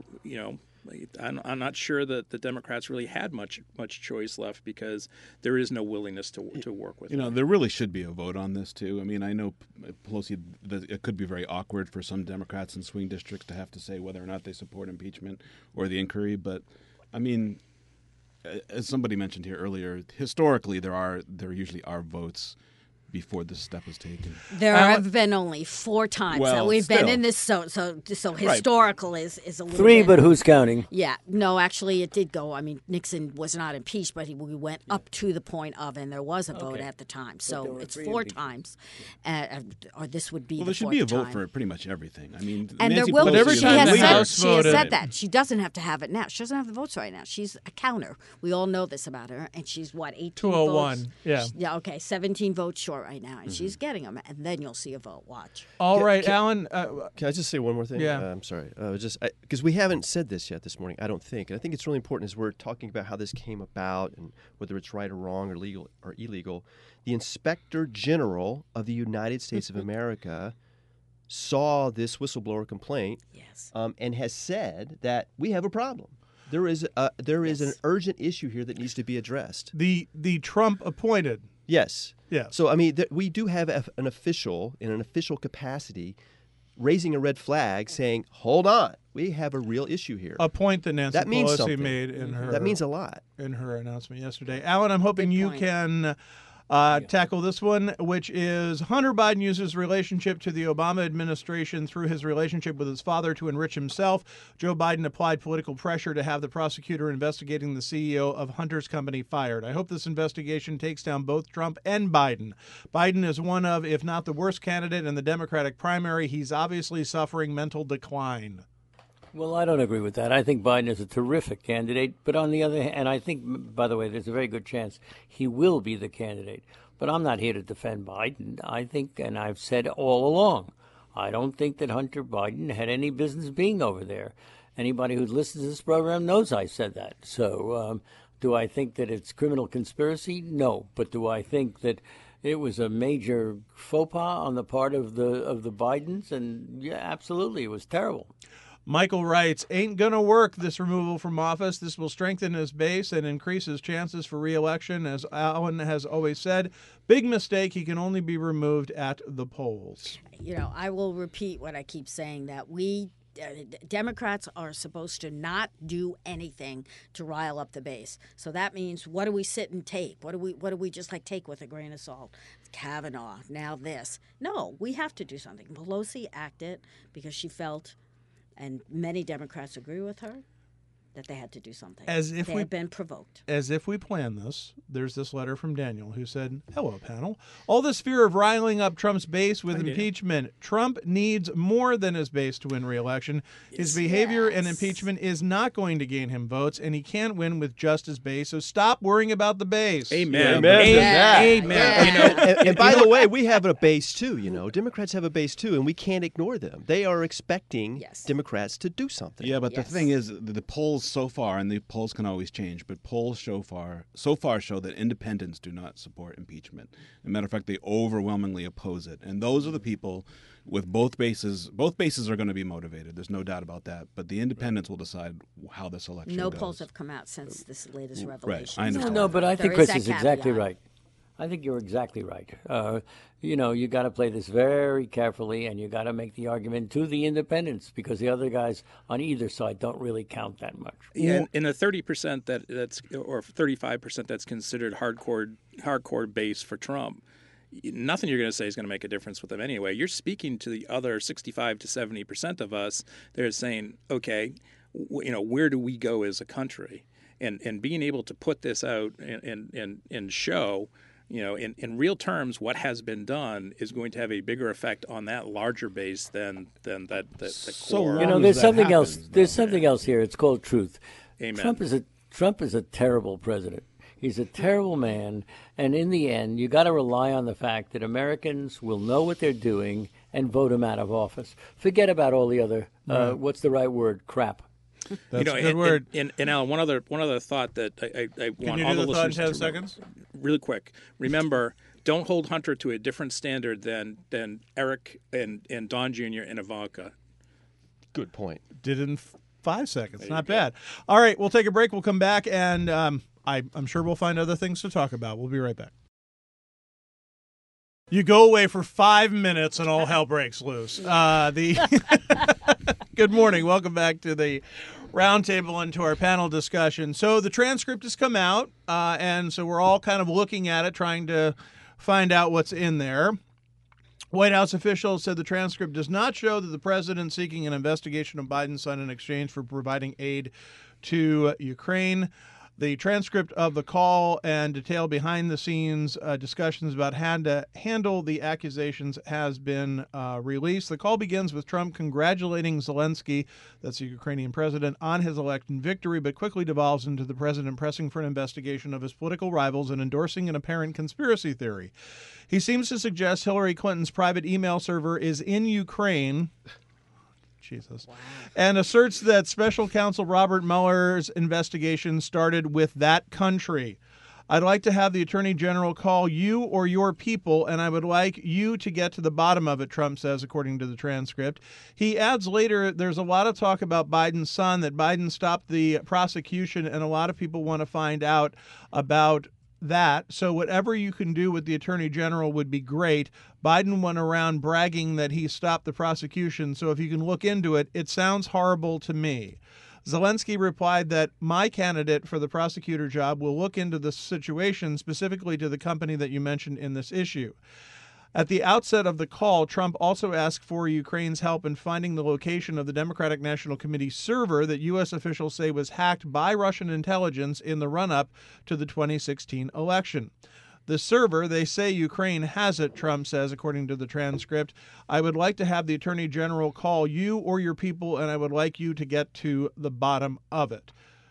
I'm not sure that the Democrats really had much choice left, because there is no willingness to work with them. There really should be a vote on this too. I mean, I know Pelosi, it could be very awkward for some Democrats in swing districts to have to say whether or not they support impeachment or the inquiry, but I mean, as somebody mentioned here earlier, historically there usually are votes before this step is taken. There have been only 4 times that we've been in this, so historical is a little 3, bit. but who's counting? Yeah, no, actually it did go. I mean, Nixon was not impeached, but we went up to the point of, and there was a vote at the time. So it's 4 times, or this would be. Well, the there should be a vote time. for pretty much everything. I mean, and Nancy there will. Pelosi every She time the House has voted. said that she doesn't have to have it now. She doesn't have the votes right now. She's a counter. We all know this about her, and she's 18 201. votes. Yeah. Yeah. Okay, 17 votes short right now, and she's getting them, and then you'll see a vote. Watch. All right, Alan. Can I just say one more thing? Yeah. I'm sorry. Because we haven't said this yet this morning, I don't think. And I think it's really important as we're talking about how this came about and whether it's right or wrong or legal or illegal. The Inspector General of the United States of America saw this whistleblower complaint and has said that we have a problem. There is an urgent issue here that needs to be addressed. The Trump appointed. Yes. Yeah. So, I mean, we do have an official in an official capacity raising a red flag saying, hold on, we have a real issue here. A point that Nancy Pelosi something. made in her. That means a lot. In her announcement yesterday. Alan, I'm hoping you can tackle this one, which is Hunter Biden uses relationship to the Obama administration through his relationship with his father to enrich himself. Joe Biden applied political pressure to have the prosecutor investigating the CEO of Hunter's company fired. I hope this investigation takes down both Trump and Biden. Biden is one of, if not the worst candidate in the Democratic primary. He's obviously suffering mental decline. Well, I don't agree with that. I think Biden is a terrific candidate. But on the other hand, and I think, by the way, there's a very good chance he will be the candidate. But I'm not here to defend Biden. I think, and I've said all along, I don't think that Hunter Biden had any business being over there. Anybody who listens to this program knows I said that. So do I think that it's criminal conspiracy? No. But do I think that it was a major faux pas on the part of the Bidens? And yeah, absolutely, it was terrible. Michael writes, ain't going to work, this removal from office. This will strengthen his base and increase his chances for re-election. As Alan has always said, big mistake. He can only be removed at the polls. I will repeat what I keep saying, that we Democrats are supposed to not do anything to rile up the base. So that means, what do we sit and tape? What do we just take with a grain of salt? Kavanaugh, now this. No, we have to do something. Pelosi acted because she felt, and many Democrats agree with her, that they had to do something. They had been provoked. As if we planned this, there's this letter from Daniel who said, hello, panel. All this fear of riling up Trump's base with impeachment. Trump needs more than his base to win re-election. His behavior and impeachment is not going to gain him votes, and he can't win with just his base, so stop worrying about the base. Amen. Amen. And by the way, we have a base too. Democrats have a base too, and we can't ignore them. They are expecting Democrats to do something. Yeah, but the thing is, the polls so far, and the polls can always change, but polls so far show that independents do not support impeachment. As a matter of fact, they overwhelmingly oppose it. And those are the people with both bases. Both bases are going to be motivated. There's no doubt about that. But the independents will decide how this election goes. No polls have come out since this latest revelation. Right. I understand. No, but I think Chris is exactly right. I think you're exactly right. You got to play this very carefully, and you got to make the argument to the independents, because the other guys on either side don't really count that much. Yeah, in the 30% that's or 35% that's considered hardcore base for Trump, nothing you're going to say is going to make a difference with them anyway. You're speaking to the other 65 to 70% of us. They're saying, okay, where do we go as a country? And being able to put this out and show, in real terms, what has been done is going to have a bigger effect on that larger base than the core. There's something else. There's something else here. It's called truth. Amen. Trump is a terrible president. He's a terrible man, and in the end, you got to rely on the fact that Americans will know what they're doing and vote him out of office. Forget about all the other what's the right word? Crap. That's a good word. And Alan, one other thought that I want all the listeners to remember. 10 seconds? Really quick. Remember, don't hold Hunter to a different standard than Eric and Don Jr. and Ivanka. Good point. Did in 5 seconds. Not bad. All right, we'll take a break. We'll come back, and I'm sure we'll find other things to talk about. We'll be right back. You go away for 5 minutes and all hell breaks loose. Good morning. Welcome back to the roundtable and to our panel discussion. So the transcript has come out, and so we're all kind of looking at it, trying to find out what's in there. White House officials said the transcript does not show that the president seeking an investigation of Biden's son in exchange for providing aid to Ukraine. The transcript of the call and detailed behind-the-scenes discussions about how to handle the accusations has been released. The call begins with Trump congratulating Zelensky, that's the Ukrainian president, on his election victory, but quickly devolves into the president pressing for an investigation of his political rivals and endorsing an apparent conspiracy theory. He seems to suggest Hillary Clinton's private email server is in Ukraine. Jesus. Wow. And asserts that special counsel Robert Mueller's investigation started with that country. I'd like to have the Attorney General call you or your people, and I would like you to get to the bottom of it, Trump says, according to the transcript. He adds later, there's a lot of talk about Biden's son, that Biden stopped the prosecution, and a lot of people want to find out about that. So whatever you can do with the Attorney General would be great. Biden went around bragging that he stopped the prosecution. So if you can look into it, it sounds horrible to me. Zelensky replied that my candidate for the prosecutor job will look into the situation, specifically to the company that you mentioned in this issue. At the outset of the call, Trump also asked for Ukraine's help in finding the location of the Democratic National Committee server that U.S. officials say was hacked by Russian intelligence in the run-up to the 2016 election. The server, they say Ukraine has it, Trump says, according to the transcript. I would like to have the Attorney General call you or your people, and I would like you to get to the bottom of it.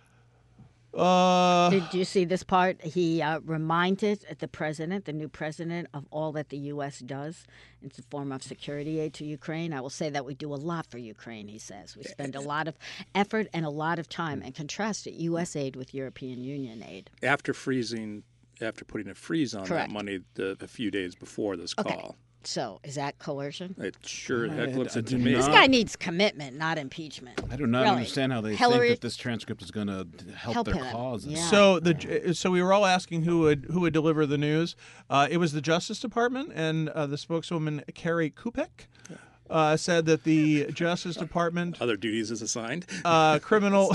Did you see this part? He reminded the new president, of all that the U.S. does in the form of security aid to Ukraine. I will say that we do a lot for Ukraine, he says. We spend a lot of effort and a lot of time, and contrasted U.S. aid with European Union aid. After putting a freeze on Correct. that money a few days before this Okay. call. So, is that coercion? It sure heck looks it to do me. This guy needs commitment, not impeachment. I do not Really. understand how they Hillary- think that this transcript is going to help their him. cause. Yeah. So we were all asking who would deliver the news. It was the Justice Department, and the spokeswoman Carrie Kupek said that the Justice Department Other duties is assigned. criminal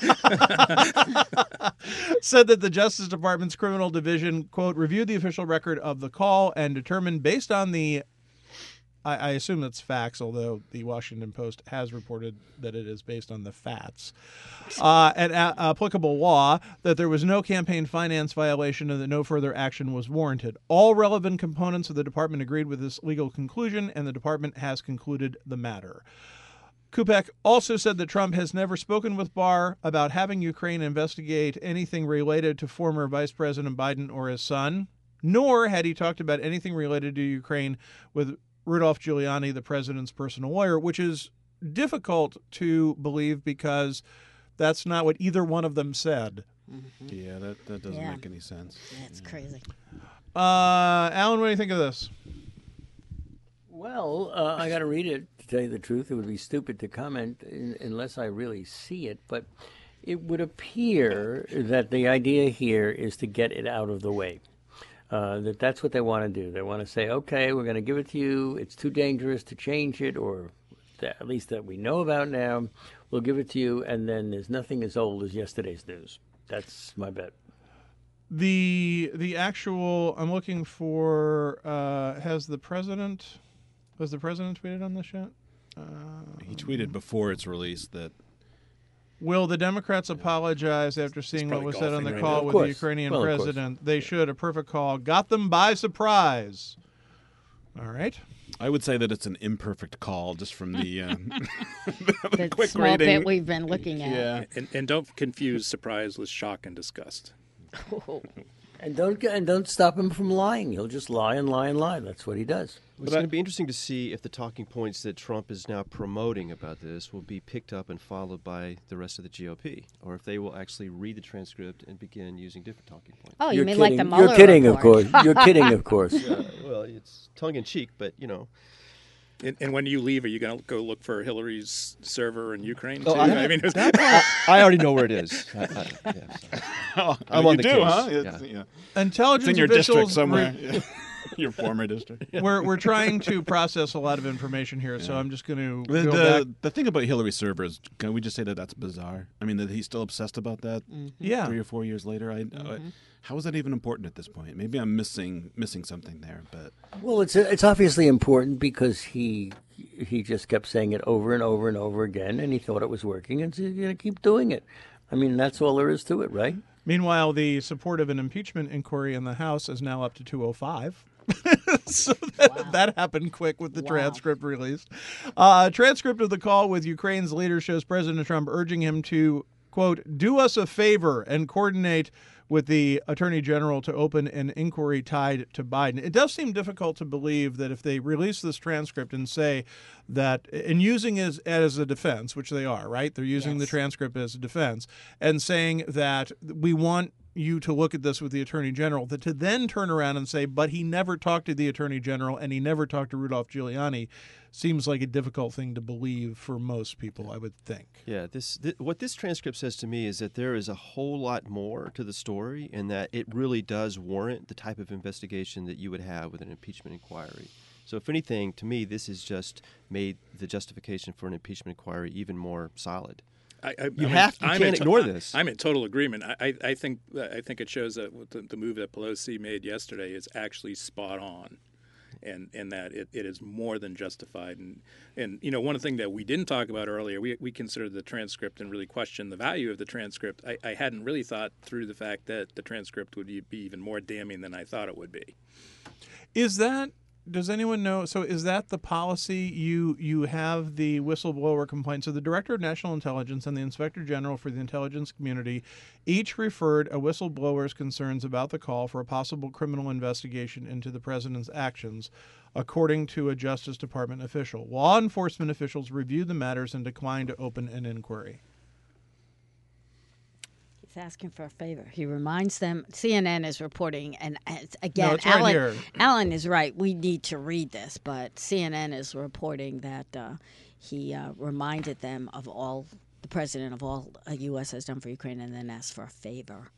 said that the Justice Department's criminal division, quote, reviewed the official record of the call and determined based on the I assume that's facts, although the Washington Post has reported that it is based on the facts, and applicable law, that there was no campaign finance violation and that no further action was warranted. All relevant components of the department agreed with this legal conclusion, and the department has concluded the matter. Kupek also said that Trump has never spoken with Barr about having Ukraine investigate anything related to former Vice President Biden or his son, nor had he talked about anything related to Ukraine with Rudolph Giuliani, the president's personal lawyer, which is difficult to believe because that's not what either one of them said. Yeah, that doesn't make any sense. That's crazy. Alan, what do you think of this? Well, I got to read it to tell you the truth. It would be stupid to comment unless I really see it. But it would appear that the idea here is to get it out of the way. That's what they want to do. They want to say, okay, we're going to give it to you. It's too dangerous to change it, or at least that we know about now. We'll give it to you, and then there's nothing as old as yesterday's news. That's my bet. The actual, I'm looking for, has the president tweeted on this yet? He tweeted before it's released that will the Democrats apologize after seeing what was said on the golfing right call now. with Of the course. Ukrainian Well, of course. president? They should. A perfect call. Got them by surprise. All right. I would say that it's an imperfect call just from the The quick small rating. bit we've been looking at. Yeah. And don't confuse surprise with shock and disgust. And don't stop him from lying. He'll just lie and lie and lie. That's what he does. It's going to be interesting to see if the talking points that Trump is now promoting about this will be picked up and followed by the rest of the GOP, or if they will actually read the transcript and begin using different talking points. Oh, you You're mean kidding. like the Mueller You're kidding, report. of course. You're kidding, of course. Well, it's tongue-in-cheek, but, you know. And when you leave, are you going to go look for Hillary's server in Ukraine? Oh, too? I mean, I already know where it is. I'm on the do, case. huh? Yeah. Yeah. Intelligence It's in your officials district somewhere. Your former district. We're trying to process a lot of information here, so I'm just going to go back. The thing about Hillary server is, can we just say that that's bizarre? I mean, that he's still obsessed about that. Yeah. 3 or 4 years later. How is that even important at this point? Maybe I'm missing something there. But Well, it's obviously important because he just kept saying it over and over and over again, and he thought it was working, and so he's going to keep doing it. I mean, that's all there is to it, right? Meanwhile, the support of an impeachment inquiry in the House is now up to 205. So that happened quick with the transcript released. Transcript of the call with Ukraine's leader shows President Trump urging him to, quote, do us a favor and coordinate with the Attorney General to open an inquiry tied to Biden. It does seem difficult to believe that if they release this transcript and say that, and using it as a defense, which they are, right? They're using the transcript as a defense and saying that we want you to look at this with the Attorney General, that to then turn around and say, but he never talked to the Attorney General and he never talked to Rudolph Giuliani, seems like a difficult thing to believe for most people, I would think. Yeah, what this transcript says to me is that there is a whole lot more to the story and that it really does warrant the type of investigation that you would have with an impeachment inquiry. So if anything, to me, this has just made the justification for an impeachment inquiry even more solid. You can't ignore this. I'm in total agreement. I think it shows that the move that Pelosi made yesterday is actually spot on. And that it is more than justified. And one thing that we didn't talk about earlier, we considered the transcript and really questioned the value of the transcript. I hadn't really thought through the fact that the transcript would be even more damning than I thought it would be. Does anyone know? So is that the policy? You have the whistleblower complaint. So the Director of National Intelligence and the Inspector General for the intelligence community each referred a whistleblower's concerns about the call for a possible criminal investigation into the president's actions, according to a Justice Department official. Law enforcement officials reviewed the matters and declined to open an inquiry. He's asking for a favor. He reminds them, CNN is reporting, and again, no, Alan is right. We need to read this, but CNN is reporting that he reminded them of all the president of all U.S. has done for Ukraine, and then asked for a favor.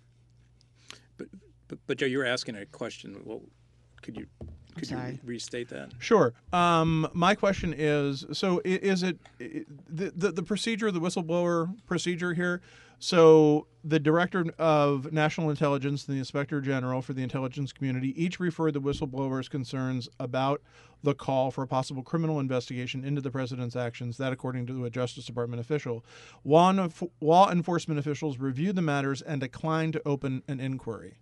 But Joe, you were asking a question. Well, could you restate that? Sure. My question is: so is it the procedure, the whistleblower procedure here? So the Director of National Intelligence and the Inspector General for the intelligence community each referred the whistleblower's concerns about the call for a possible criminal investigation into the president's actions. That, according to a Justice Department official. Law enforcement officials reviewed the matters and declined to open an inquiry.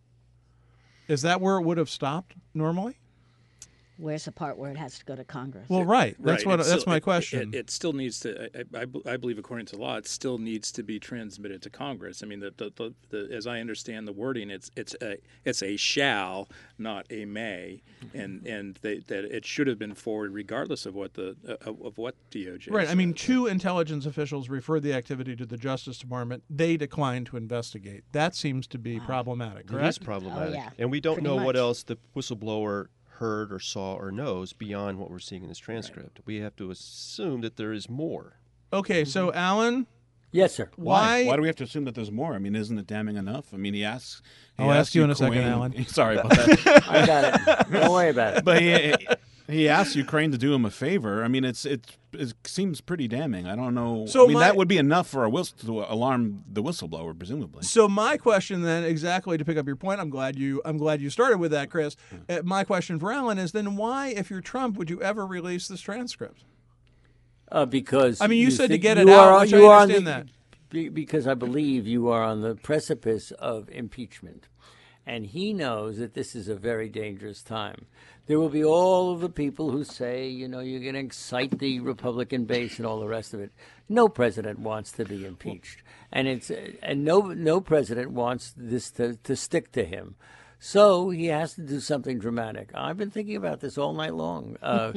Is that where it would have stopped normally? Where's the part where it has to go to Congress? Well, right. That's my question. It still needs to. I believe, according to law, it still needs to be transmitted to Congress. I mean, as I understand the wording, it's a shall, not a may, and that it should have been forwarded regardless of what DOJ. Right. said. I mean, two intelligence officials referred the activity to the Justice Department. They declined to investigate. That seems to be problematic. Correct? It is problematic, yeah. and we don't Pretty know what much. else the whistleblower heard or saw or knows beyond what we're seeing in this transcript. Right. We have to assume that there is more. Okay, so Alan? Yes, sir. Why do we have to assume that there's more? I mean, isn't it damning enough? I mean, I'll ask you in a second, Alan. Sorry about that. I got it. Don't worry about it. But he asked Ukraine to do him a favor. I mean, it seems pretty damning. I don't know. So that would be enough for to alarm the whistleblower, presumably. So my question then, exactly to pick up your point, I'm glad you started with that, Chris. My question for Alan is then why, if you're Trump, would you ever release this transcript? Because you said to get it out, which I understand that. Because I believe you are on the precipice of impeachment. And he knows that this is a very dangerous time. There will be all of the people who say, you're going to excite the Republican base and all the rest of it. No president wants to be impeached, and no president wants this to stick to him. So he has to do something dramatic. I've been thinking about this all night long.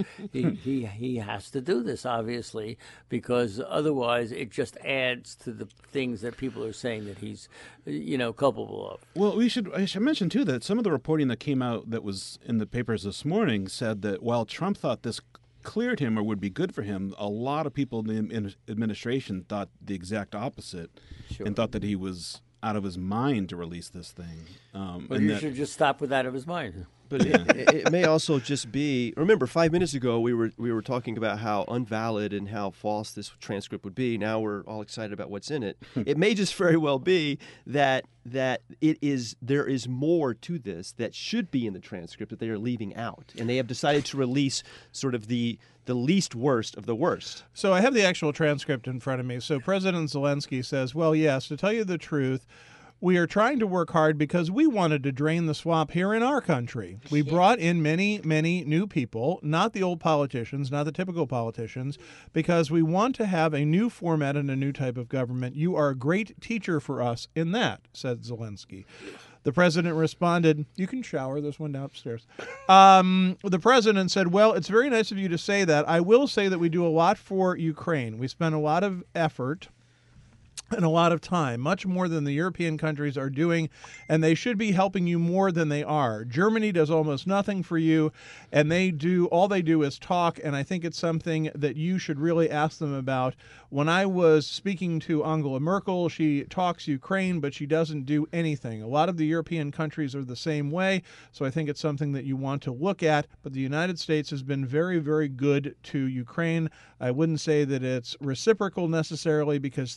He has to do this, obviously, because otherwise it just adds to the things that people are saying that he's, culpable of. Well, I should mention, too, that some of the reporting that came out that was in the papers this morning said that while Trump thought this cleared him or would be good for him, a lot of people in the administration thought the exact opposite and thought that he was out of his mind to release this thing. But you should just stop with out of his mind. But it may also just be. Remember, 5 minutes ago we were talking about how invalid and how false this transcript would be. Now we're all excited about what's in it. It may just very well be that there is more to this that should be in the transcript that they are leaving out, and they have decided to release sort of the least worst of the worst. So I have the actual transcript in front of me. So President Zelensky says, well, yes, to tell you the truth, we are trying to work hard because we wanted to drain the swamp here in our country. We brought in many, many new people, not the old politicians, not the typical politicians, because we want to have a new format and a new type of government. You are a great teacher for us in that, said Zelensky. The president responded, you can shower, there's one downstairs. The president said, well, it's very nice of you to say that. I will say that we do a lot for Ukraine. We spend a lot of effort and a lot of time, much more than the European countries are doing, and they should be helping you more than they are. Germany does almost nothing for you, and all they do is talk, and I think it's something that you should really ask them about. When I was speaking to Angela Merkel, she talks Ukraine, but she doesn't do anything. A lot of the European countries are the same way, so I think it's something that you want to look at, but the United States has been very, very good to Ukraine. I wouldn't say that it's reciprocal necessarily because things are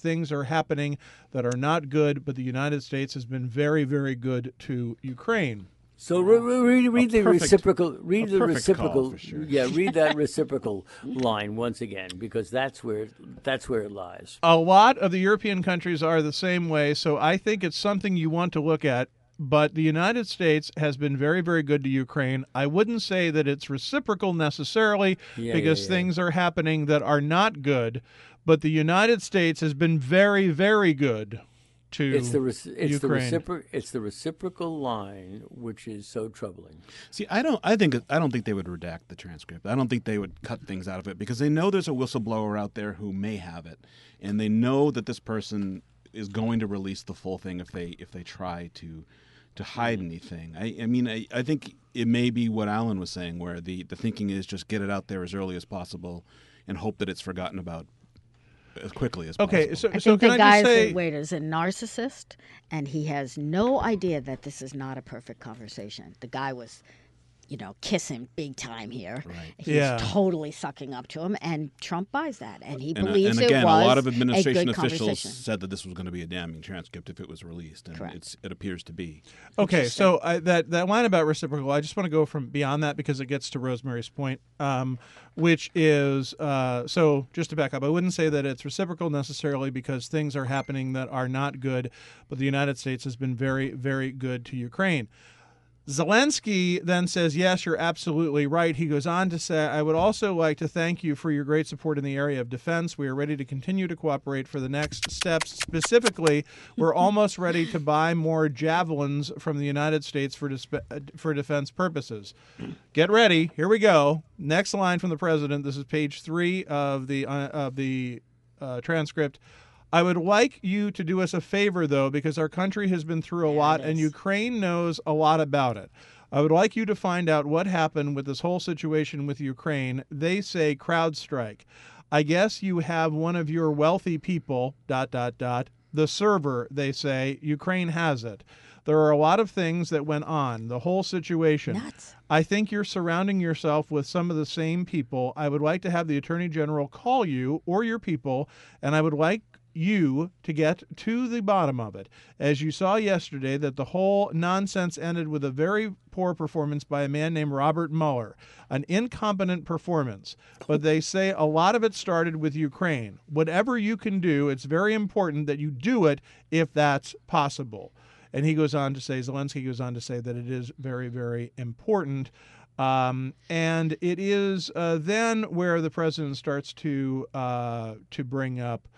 happening that are not good, but the United States has been very, very good to Ukraine. So read the reciprocal. Read the perfect call, reciprocal. for sure. Yeah, read that reciprocal line once again, because that's where it lies. A lot of the European countries are the same way, so I think it's something you want to look at. But the United States has been very, very good to Ukraine. I wouldn't say that it's reciprocal necessarily, because things are happening that are not good. But the United States has been very, very good to Ukraine. It's the reciprocal line which is so troubling. See, I don't think they would redact the transcript. I don't think they would cut things out of it, because they know there's a whistleblower out there who may have it, and they know that this person is going to release the full thing if they try to hide anything. I think it may be what Alan was saying, where the thinking is just get it out there as early as possible and hope that it's forgotten about as quickly as possible. I think the guy is a narcissist, and he has no idea that this is not a perfect conversation. The guy was, kissing big time here. Right. He's totally sucking up to him, and Trump buys that, and he believes and again, it was a lot of administration a good officials said that this was going to be a damning transcript if it was released, and it appears to be. Okay, so that line about reciprocal, I just want to go from beyond that because it gets to Rosemary's point, which is, so just to back up, I wouldn't say that it's reciprocal necessarily because things are happening that are not good, but the United States has been very, very good to Ukraine. Zelensky then says, yes, you're absolutely right. He goes on to say, I would also like to thank you for your great support in the area of defense. We are ready to continue to cooperate for the next steps. Specifically, we're almost ready to buy more javelins from the United States for defense purposes. Get ready. Here we go. Next line from the president. This is page 3 of the transcript. I would like you to do us a favor, though, because our country has been through a lot, and Ukraine knows a lot about it. I would like you to find out what happened with this whole situation with Ukraine. They say CrowdStrike. I guess you have one of your wealthy people, ... The server, they say. Ukraine has it. There are a lot of things that went on, the whole situation. Nuts. I think you're surrounding yourself with some of the same people. I would like to have the Attorney General call you or your people, and I would like you to get to the bottom of it. As you saw yesterday, that the whole nonsense ended with a very poor performance by a man named Robert Mueller, an incompetent performance. But they say a lot of it started with Ukraine. Whatever you can do, it's very important that you do it if that's possible. And he goes on to say, Zelensky goes on to say that it is very, very important. And it is then where the president starts to bring up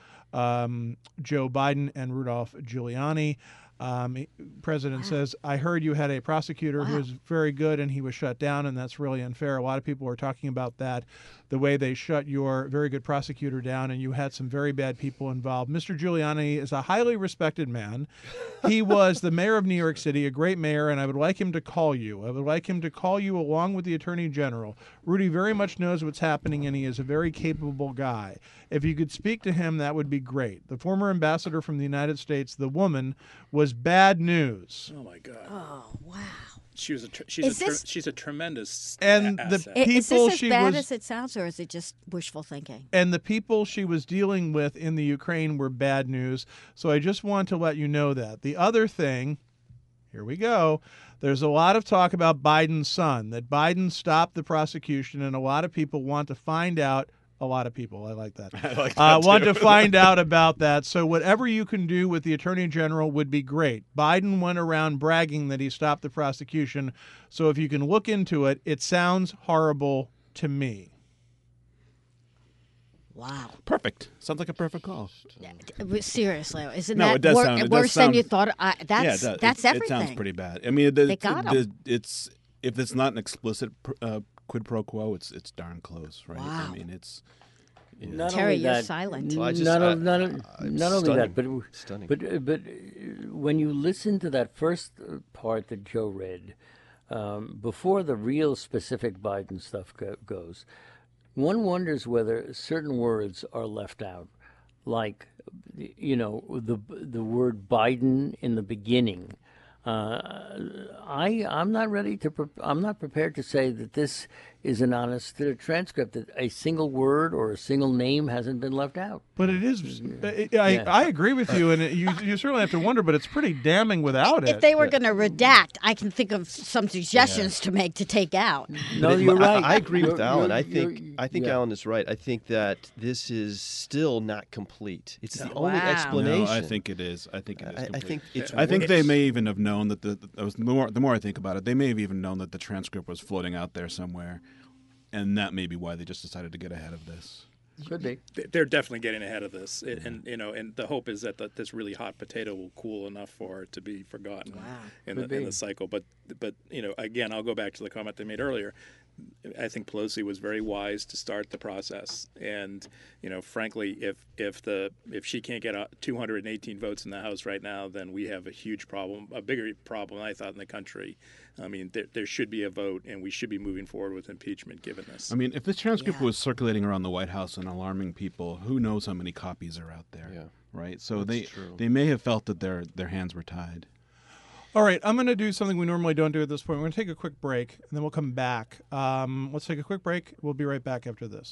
Joe Biden and Rudolph Giuliani. President says, I heard you had a prosecutor who was very good and he was shut down, and that's really unfair. A lot of people are talking about that, the way they shut your very good prosecutor down, and you had some very bad people involved. Mr. Giuliani is a highly respected man. He was the mayor of New York City, a great mayor, and I would like him to call you. I would like him to call you along with the Attorney General. Rudy very much knows what's happening, and he is a very capable guy. If you could speak to him, that would be great. The former ambassador from the United States, the woman, was bad news. Oh, my God. Oh, wow. She's a tremendous and asset. The people is this as she bad was, as it sounds, or is it just wishful thinking? And the people she was dealing with in the Ukraine were bad news. So I just want to let you know that. The other thing, here we go. There's a lot of talk about Biden's son, that Biden stopped the prosecution, and a lot of people want to find out. A lot of people, I like that. I like that want to find out about that. So whatever you can do with the Attorney General would be great. Biden went around bragging that he stopped the prosecution. So if you can look into it, it sounds horrible to me. Wow. Perfect. Sounds like a perfect call. Seriously, isn't No, that it does sound- it does worse than sound- you thought? That's it everything. It sounds pretty bad. I mean, They got him. it's if it's not an explicit quid pro quo, it's darn close, right? Wow. I mean, it's Not Terry, only you're that, silent. Well, not only that, Stunning. but when you listen to that first part that Joe read, before the real specific Biden stuff goes, one wonders whether certain words are left out, like the word Biden in the beginning. I'm not ready to. I'm not prepared to say that this is an honest transcript, that a single word or a single name hasn't been left out. But it is. I agree with you, and you certainly have to wonder. But it's pretty damning without it. If they were going to redact, I can think of some suggestions to make to take out. No, you're right. I agree with Alan. I think Alan is right. I think that this is still not complete. It's the only explanation. No, I think it is. I think it is. I think it's. I think they may even have known that the more I think about it, they may have even known that the transcript was floating out there somewhere, and that may be why they just decided to get ahead of this. Could be. They're definitely getting ahead of this, and the hope is that this really hot potato will cool enough for it to be forgotten in the cycle. But again, I'll go back to the comment they made earlier. I think Pelosi was very wise to start the process, and frankly, if she can't get 218 votes in the House right now, then we have a huge problem, a bigger problem I thought in the country. I mean, there should be a vote, and we should be moving forward with impeachment given this. I mean, if this transcript was circulating around the White House and alarming people, who knows how many copies are out there? Yeah. Right. So they may have felt that their hands were tied. All right, I'm going to do something we normally don't do at this point. We're going to take a quick break, and then we'll come back. Let's take a quick break. We'll be right back after this.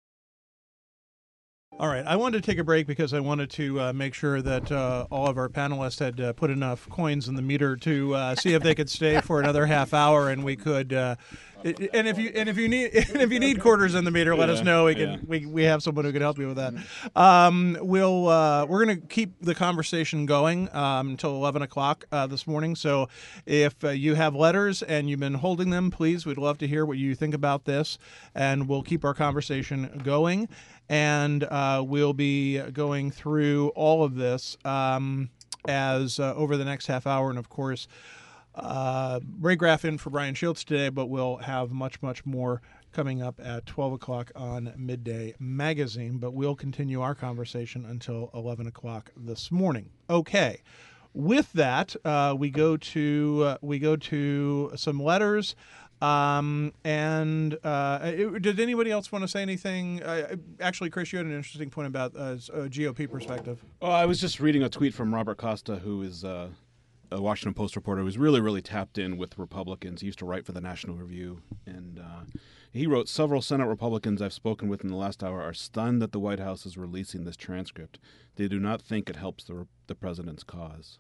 All right, I wanted to take a break because I wanted to make sure that all of our panelists had put enough coins in the meter to see if they could stay for another half hour, and we could. And if you need quarters in the meter, let us know. We have someone who can help you with that. We're going to keep the conversation going until 11 o'clock this morning. So if you have letters and you've been holding them, please, we'd love to hear what you think about this, and we'll keep our conversation going. And we'll be going through all of this as over the next half hour, and of course. Ray Graff in for Brian Shields today, but we'll have much, much more coming up at 12 o'clock on Midday Magazine. But we'll continue our conversation until 11 o'clock this morning. Okay. With that, we go to some letters. Did anybody else want to say anything? Actually, Chris, you had an interesting point about a GOP perspective. Oh, I was just reading a tweet from Robert Costa, who is a Washington Post reporter who's really, really tapped in with Republicans. He used to write for the National Review, and he wrote, "Several Senate Republicans I've spoken with in the last hour are stunned that the White House is releasing this transcript. They do not think it helps the president's cause."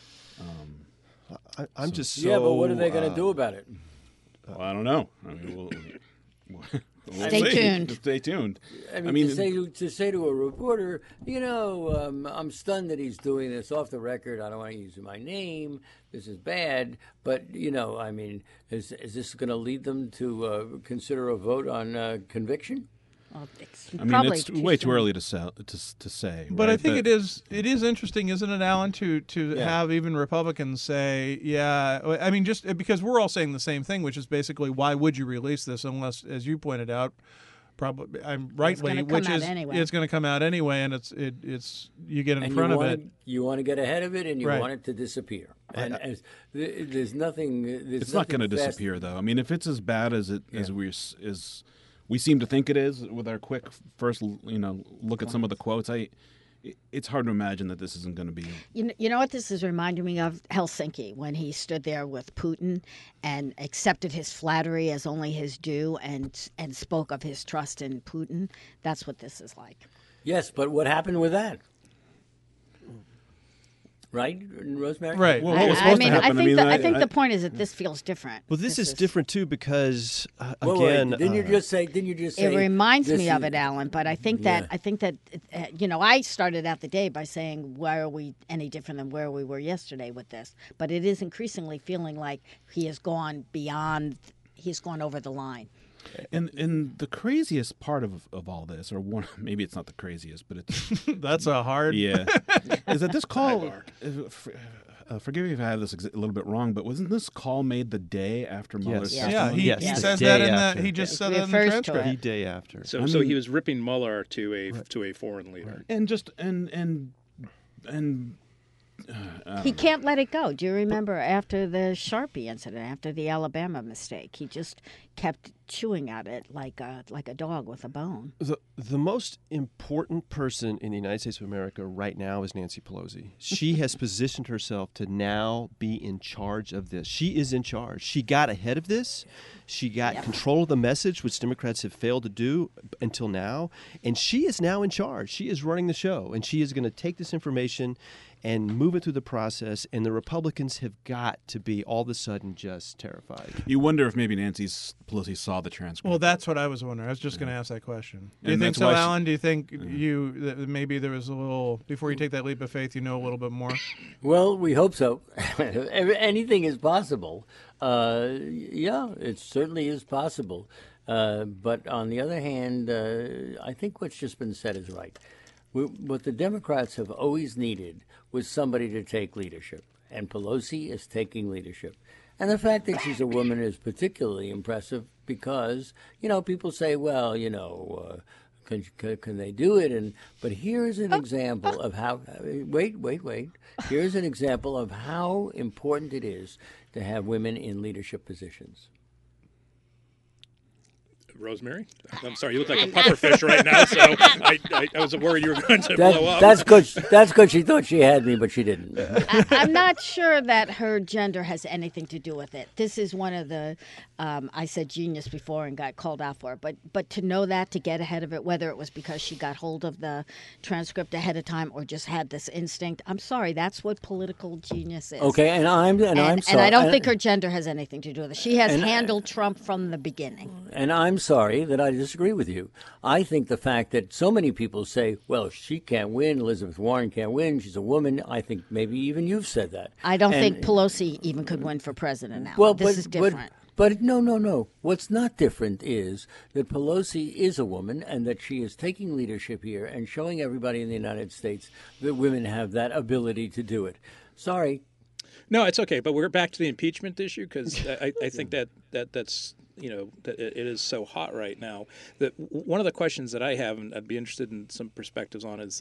I'm just so... Yeah, but what are they going to do about it? Well, I don't know. I mean, we'll Stay tuned. Stay tuned. I mean, to say to a reporter, I'm stunned that he's doing this off the record. I don't want to use my name. This is bad. But, I mean, is this going to lead them to consider a vote on conviction? It's way too early to say. But right? I think it is interesting, isn't it, Alan, to have even Republicans say, I mean, just because we're all saying the same thing, which is basically, why would you release this unless, as you pointed out, probably rightly, which is it's going to come out anyway, and it's you get in front of it. You want to get ahead of it, and you want it to disappear. And there's nothing. It's not going to disappear, though. I mean, if it's as bad as we seem to think it is with our quick first, look at some of the quotes. It's hard to imagine that this isn't going to be. You know what this is reminding me of? Helsinki, when he stood there with Putin and accepted his flattery as only his due and spoke of his trust in Putin. That's what this is like. Yes, but what happened with that? Right, Rosemary? Right. Well, what was supposed to happen? I think the point is that this feels different. Well, this is different too because again, didn't you just say? It reminds me of it, Alan. But I think that I started out the day by saying, why are we any different than where we were yesterday with this? But it is increasingly feeling like he has gone beyond. He's gone over the line. And the craziest part of all this, or one, maybe it's not the craziest, but it's that's a hard is that this call. Forgive me if I have this a little bit wrong, but wasn't this call made the day after Mueller's testimony? He says that in that. He just said that in the transcript. The day after. So he was ripping Mueller to a foreign leader, and just he can't let it go. Do you remember after the Sharpie incident, after the Alabama mistake, he just kept chewing at it like a dog with a bone. The most important person in the United States of America right now is Nancy Pelosi. She has positioned herself to now be in charge of this. She is in charge. She got ahead of this. She got control of the message, which Democrats have failed to do until now. And she is now in charge. She is running the show. And she is going to take this information and move it through the process, and the Republicans have got to be all of a sudden just terrified. You wonder if maybe Nancy Pelosi saw the transcript. Well, that's what I was wondering. I was just going to ask that question. Do you think so, Alan? Do you think that maybe there was a little, before you take that leap of faith, you know a little bit more? Well, we hope so. Anything is possible. Yeah, it certainly is possible. But on the other hand, I think what's just been said is right. What the Democrats have always needed was somebody to take leadership, and Pelosi is taking leadership. And the fact that she's a woman is particularly impressive because, people say, well, can they do it? But here's an example of how. Wait. Here's an example of how important it is to have women in leadership positions. Rosemary? I'm sorry, you look like a pufferfish right now, so I was worried you were going to blow up. That's good. She thought she had me, but she didn't. I'm not sure that her gender has anything to do with it. This is one of the, I said genius before and got called out for it, but to know that, to get ahead of it, whether it was because she got hold of the transcript ahead of time or just had this instinct, I'm sorry, that's what political genius is. Okay, and I'm sorry. And I don't think her gender has anything to do with it. She has handled Trump from the beginning. And I'm sorry that I disagree with you. I think the fact that so many people say, well, she can't win, Elizabeth Warren can't win, she's a woman, I think maybe even you've said that. I don't think Pelosi even could win for president now. Well, this is different. But no. What's not different is that Pelosi is a woman and that she is taking leadership here and showing everybody in the United States that women have that ability to do it. Sorry. No, it's okay. But we're back to the impeachment issue because I think that's that it is so hot right now. That one of the questions that I have, and I'd be interested in some perspectives on, is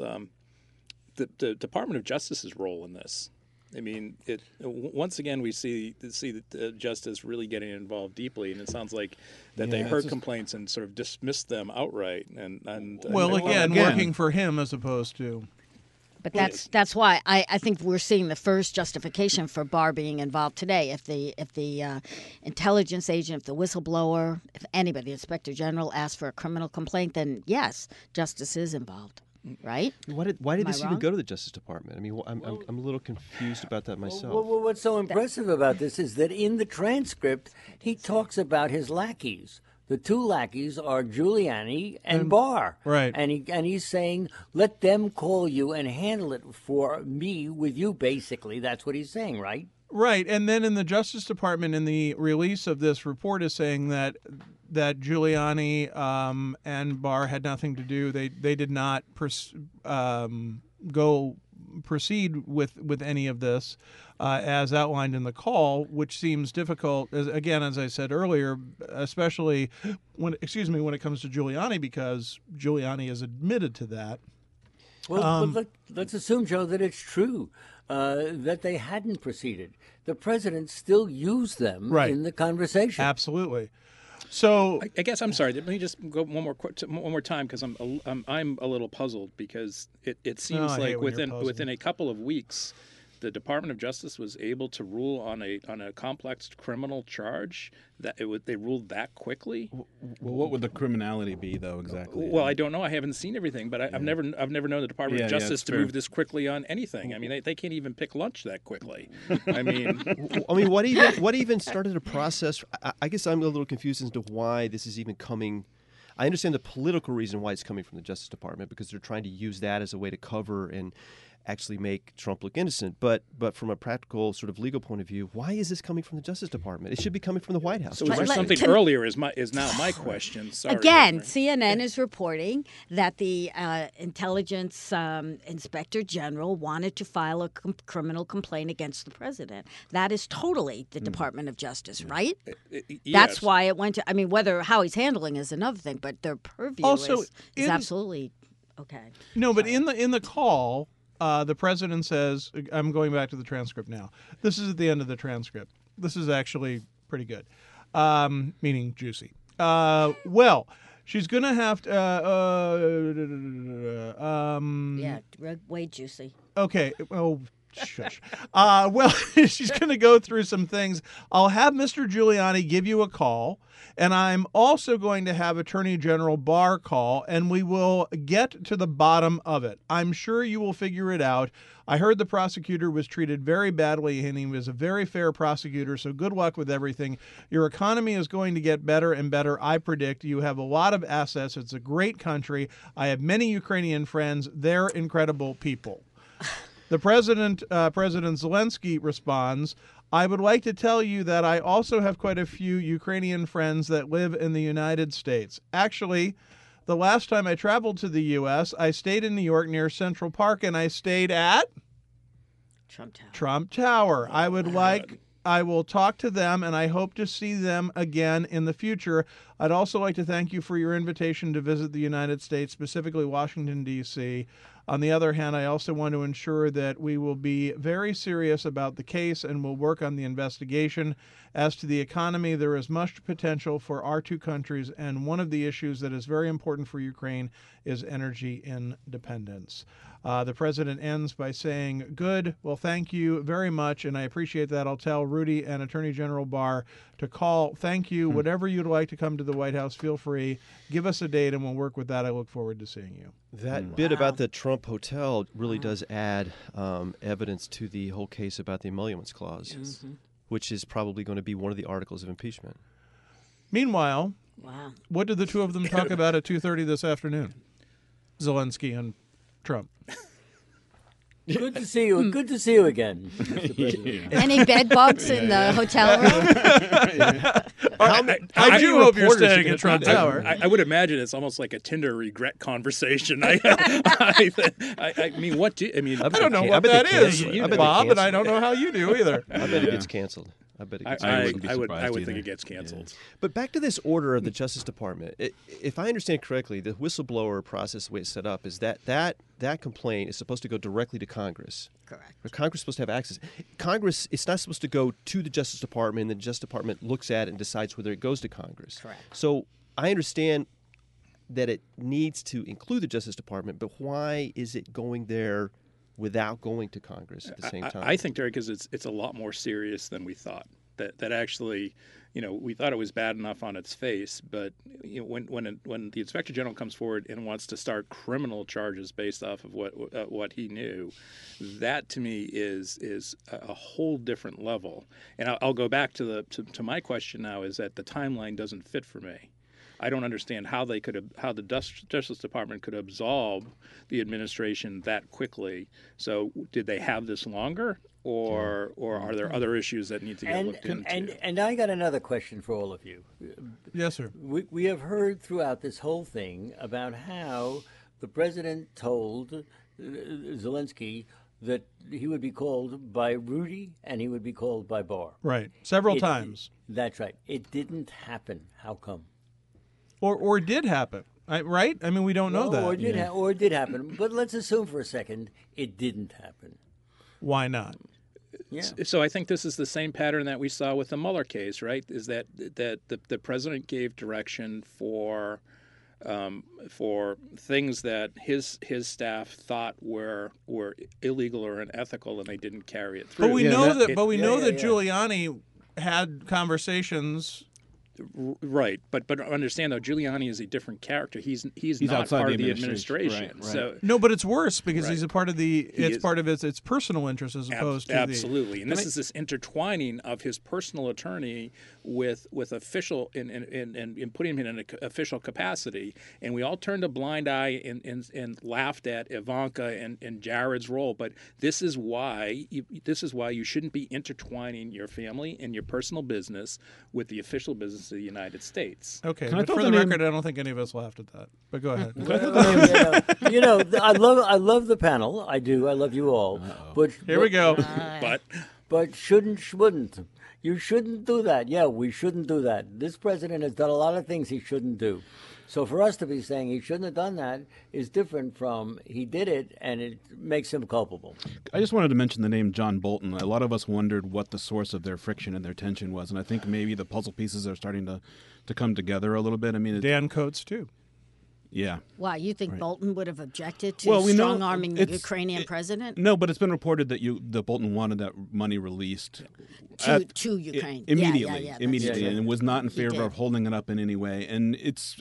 the Department of Justice's role in this. I mean, once again we see that justice really getting involved deeply, and it sounds like that they heard complaints and sort of dismissed them outright. And working for him as opposed to. But that's why I think we're seeing the first justification for Barr being involved today. If the intelligence agent, if the whistleblower, if anybody, the inspector general, asks for a criminal complaint, then yes, justice is involved. Right? Why did this even go to the Justice Department? I mean, I'm a little confused about that myself. Well, what's so impressive about this is that in the transcript, he talks about his lackeys. The two lackeys are Giuliani and Barr. Right. And he's saying, let them call you and handle it for me with you, basically. That's what he's saying, right? Right. And then in the Justice Department, in the release of this report, is saying that Giuliani and Barr had nothing to do. They did not proceed with any of this as outlined in the call, which seems difficult, as I said earlier, especially when it comes to Giuliani, because Giuliani has admitted to that. Well, but let's assume, Joe, that it's true that they hadn't proceeded. The president still used them in the conversation. Absolutely. So I guess I'm sorry. Let me just go one more time because I'm a little puzzled because it seems like within a couple of weeks, the Department of Justice was able to rule on a complex criminal charge. They ruled that quickly. Well, what would the criminality be, though, exactly? Well, I don't know. I haven't seen everything, but I've never known the Department of Justice to move this quickly on anything. I mean, they can't even pick lunch that quickly. I mean, what even started a process? I guess I'm a little confused as to why this is even coming. I understand the political reason why it's coming from the Justice Department because they're trying to use that as a way to cover and actually make Trump look innocent. But from a practical sort of legal point of view, why is this coming from the Justice Department? It should be coming from the White House. So is there something earlier is now my question. Sorry, again, CNN is reporting that the intelligence inspector general wanted to file a criminal complaint against the president. That is totally the Department of Justice, right? Yes. That's why it went to, I mean, how he's handling is another thing, but their purview is absolutely okay. No, but in the call, the president says, I'm going back to the transcript now. This is at the end of the transcript. This is actually pretty good, meaning juicy. Well, she's going to have to. Yeah, way juicy. Okay. Oh, shush. Well, she's going to go through some things. I'll have Mr. Giuliani give you a call, and I'm also going to have Attorney General Barr call, and we will get to the bottom of it. I'm sure you will figure it out. I heard the prosecutor was treated very badly, and he was a very fair prosecutor, so good luck with everything. Your economy is going to get better and better, I predict. You have a lot of assets. It's a great country. I have many Ukrainian friends. They're incredible people. The President Zelensky responds, I would like to tell you that I also have quite a few Ukrainian friends that live in the United States. Actually, the last time I traveled to the U.S., I stayed in New York near Central Park, and I stayed at Trump Tower. I will talk to them, and I hope to see them again in the future. I'd also like to thank you for your invitation to visit the United States, specifically Washington, D.C. On the other hand, I also want to ensure that we will be very serious about the case and will work on the investigation. As to the economy, there is much potential for our two countries, and one of the issues that is very important for Ukraine is energy independence. The president ends by saying, good, well, thank you very much, and I appreciate that. I'll tell Rudy and Attorney General Barr to call. Thank you. Whatever you'd like to come to the White House, feel free. Give us a date, and we'll work with that. I look forward to seeing you. That bit about the Trump hotel really does add evidence to the whole case about the emoluments clause, which is probably going to be one of the articles of impeachment. Meanwhile, what did the two of them talk about at 2:30 this afternoon? Zelensky and Trump. Good to see you. Good to see you again. Any bed bugs in the hotel room? I do hope you're staying at Trump Tower. I would imagine it's almost like a Tinder regret conversation. I mean, what do I mean? I don't know what that is, Bob, and I don't know how you do either. I bet it gets canceled. I bet it gets canceled. I would think it gets canceled. Yeah. But back to this order of the Justice Department. If I understand correctly, the whistleblower process, the way it's set up, is that complaint is supposed to go directly to Congress. Correct. Or Congress is supposed to have access. Congress, it's not supposed to go to the Justice Department, and the Justice Department looks at it and decides whether it goes to Congress. Correct. So I understand that it needs to include the Justice Department, but why is it going there without going to Congress at the same time? I think, Derek, because it's a lot more serious than we thought. That actually, we thought it was bad enough on its face, but when the Inspector General comes forward and wants to start criminal charges based off of what he knew, that to me is a whole different level. And I'll go back to my question now: is that the timeline doesn't fit for me. I don't understand how the Justice Department could absolve the administration that quickly. So did they have this longer, or are there other issues that need to get looked into? And I got another question for all of you. Yes, sir. We have heard throughout this whole thing about how the president told Zelensky that he would be called by Rudy and he would be called by Barr. Right. Several times. That's right. It didn't happen. How come? Or did happen, right? I mean, we don't know that. Or it did happen. But let's assume for a second it didn't happen. Why not? Yeah. So I think this is the same pattern that we saw with the Mueller case, right? Is that the president gave direction for things that his staff thought were illegal or unethical, and they didn't carry it through. But we know that Giuliani had conversations. Right, but understand though, Giuliani is a different character. He's not part of the administration. Right. So no, but it's worse because he's a part of the. It's part of its personal interest as opposed to absolutely. And this is this intertwining of his personal attorney with official and putting him in an official capacity. And we all turned a blind eye and laughed at Ivanka and Jared's role. But this is why you shouldn't be intertwining your family and your personal business with the official business of the United States. Okay, but for the record, I don't think any of us laughed at that. But go ahead. I love the panel. I do. I love you all. But here we go. But shouldn't. You shouldn't do that. Yeah, we shouldn't do that. This president has done a lot of things he shouldn't do. So for us to be saying he shouldn't have done that is different from he did it and it makes him culpable. I just wanted to mention the name John Bolton. A lot of us wondered what the source of their friction and their tension was, and I think maybe the puzzle pieces are starting to come together a little bit. I mean, Dan Coates, too. Yeah. Why, you think Bolton would have objected to Well, we know strong-arming the Ukrainian president? No, but it's been reported that Bolton wanted that money released To Ukraine. immediately, Yeah, immediately, true. and was not in favor did. of holding it up in any way. And it's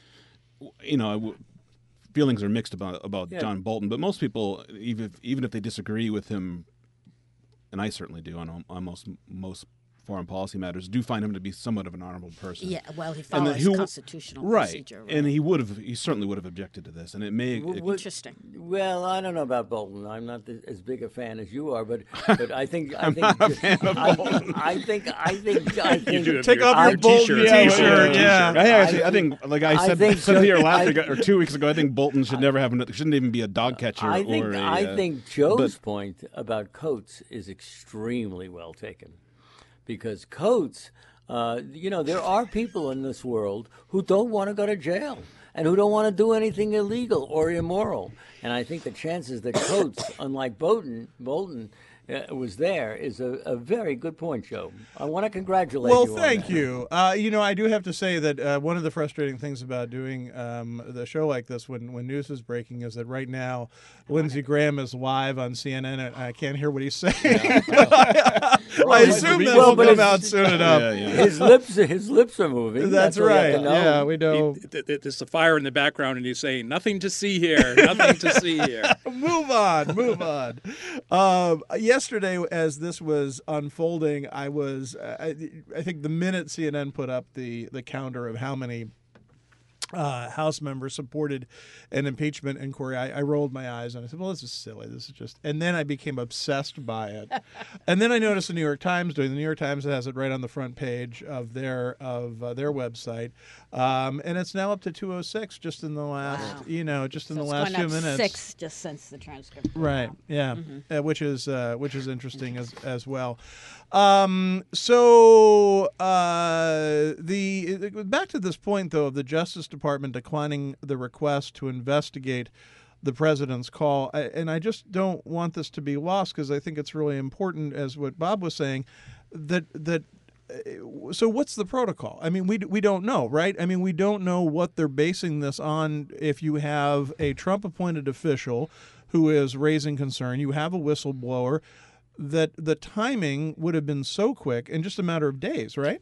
feelings are mixed about John Bolton, but most people, even if they disagree with him, and I certainly do on most foreign policy matters, do find him to be somewhat of an honorable person. Yeah, well, he follows constitutional procedure. Right, and he certainly would have objected to this, and it may... Interesting. Well, I don't know about Bolton. I'm not as big a fan as you are, but I think I think not a fan of Bolton. I think You do Take your off your Bolton t-shirt. t-shirt. I think, like I said here last week or 2 weeks ago, I think Bolton shouldn't even be a dog catcher. I think Joe's point about Coates is extremely well taken. Because Coates, there are people in this world who don't want to go to jail and who don't want to do anything illegal or immoral. And I think the chances that Coates, unlike Bolton was there is a very good point, Joe. I want to congratulate you. Well, thank you. I do have to say that one of the frustrating things about doing the show like this when news is breaking is that right now Lindsey Graham is live on CNN and I can't hear what he's saying. I assume that will come out soon enough. His lips are moving. That's right. Yeah, we know. There's a fire in the background, and he's saying, "Nothing to see here. Nothing to see here." Move on. Yesterday, as this was unfolding, I think the minute CNN put up the counter of how many House members supported an impeachment inquiry, I rolled my eyes and I said, well, this is silly. This is just... And then I became obsessed by it. And then I noticed the New York Times doing. The New York Times has it right on the front page of their website. And it's now up to 206 just in the last, just in the last few minutes. 6 just since the transcript. Right. Yeah. Mm-hmm. Which is interesting as well. Back to this point though of the Justice Department declining the request to investigate the president's call, and I just don't want this to be lost because I think it's really important, as what Bob was saying, that. So what's the protocol? I mean, we don't know, right? I mean, we don't know what they're basing this on. If you have a Trump-appointed official who is raising concern, you have a whistleblower, that the timing would have been so quick in just a matter of days, right?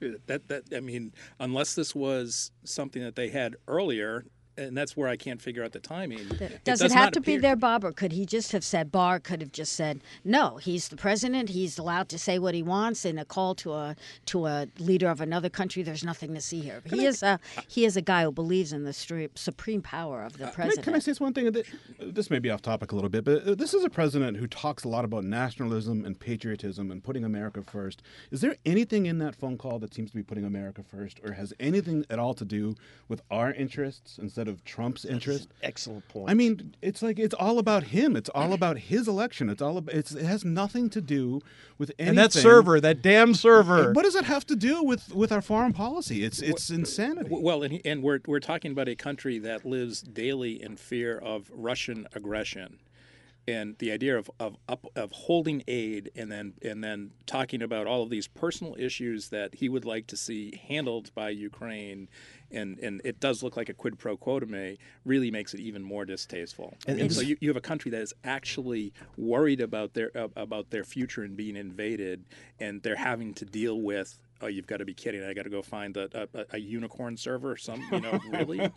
Unless this was something that they had earlier, and that's where I can't figure out the timing. Does it have to be there, Bob, or could he just have said, Barr could have just said, no, he's the president, he's allowed to say what he wants, in a call to a leader of another country, there's nothing to see here. He is a guy who believes in the supreme power of the president. Can I say one thing? This may be off topic a little bit, but this is a president who talks a lot about nationalism and patriotism and putting America first. Is there anything in that phone call that seems to be putting America first, or has anything at all to do with our interests instead of Trump's interest? Excellent point. I mean, it's all about him. It's all about his election. It has nothing to do with anything. And that damn server. What does it have to do with our foreign policy? It's insanity. Well, and we're talking about a country that lives daily in fear of Russian aggression. And the idea of holding aid and then talking about all of these personal issues that he would like to see handled by Ukraine, and it does look like a quid pro quo to me, really makes it even more distasteful. And so you have a country that is actually worried about their future and being invaded, and they're having to deal with. Oh, you've got to be kidding! I got to go find a unicorn server or something. Really?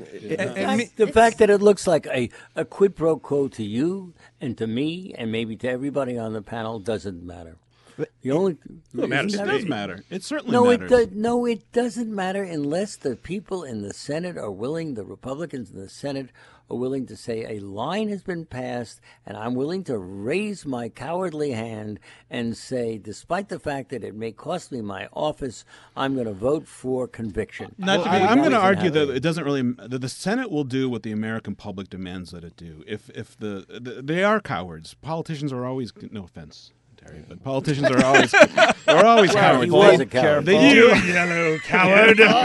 The fact that it looks like a quid pro quo to you and to me and maybe to everybody on the panel doesn't matter. It does matter. It certainly matters. It doesn't matter unless the people in the Senate are willing, the Republicans in the Senate are willing to say a line has been passed, and I'm willing to raise my cowardly hand and say, despite the fact that it may cost me my office, I'm going to vote for conviction. I'm going to argue that it doesn't really. The Senate will do what the American public demands that it do. If they are cowards, politicians are always. No offense, Terry, but politicians are always cowards. He was a coward. You yellow coward.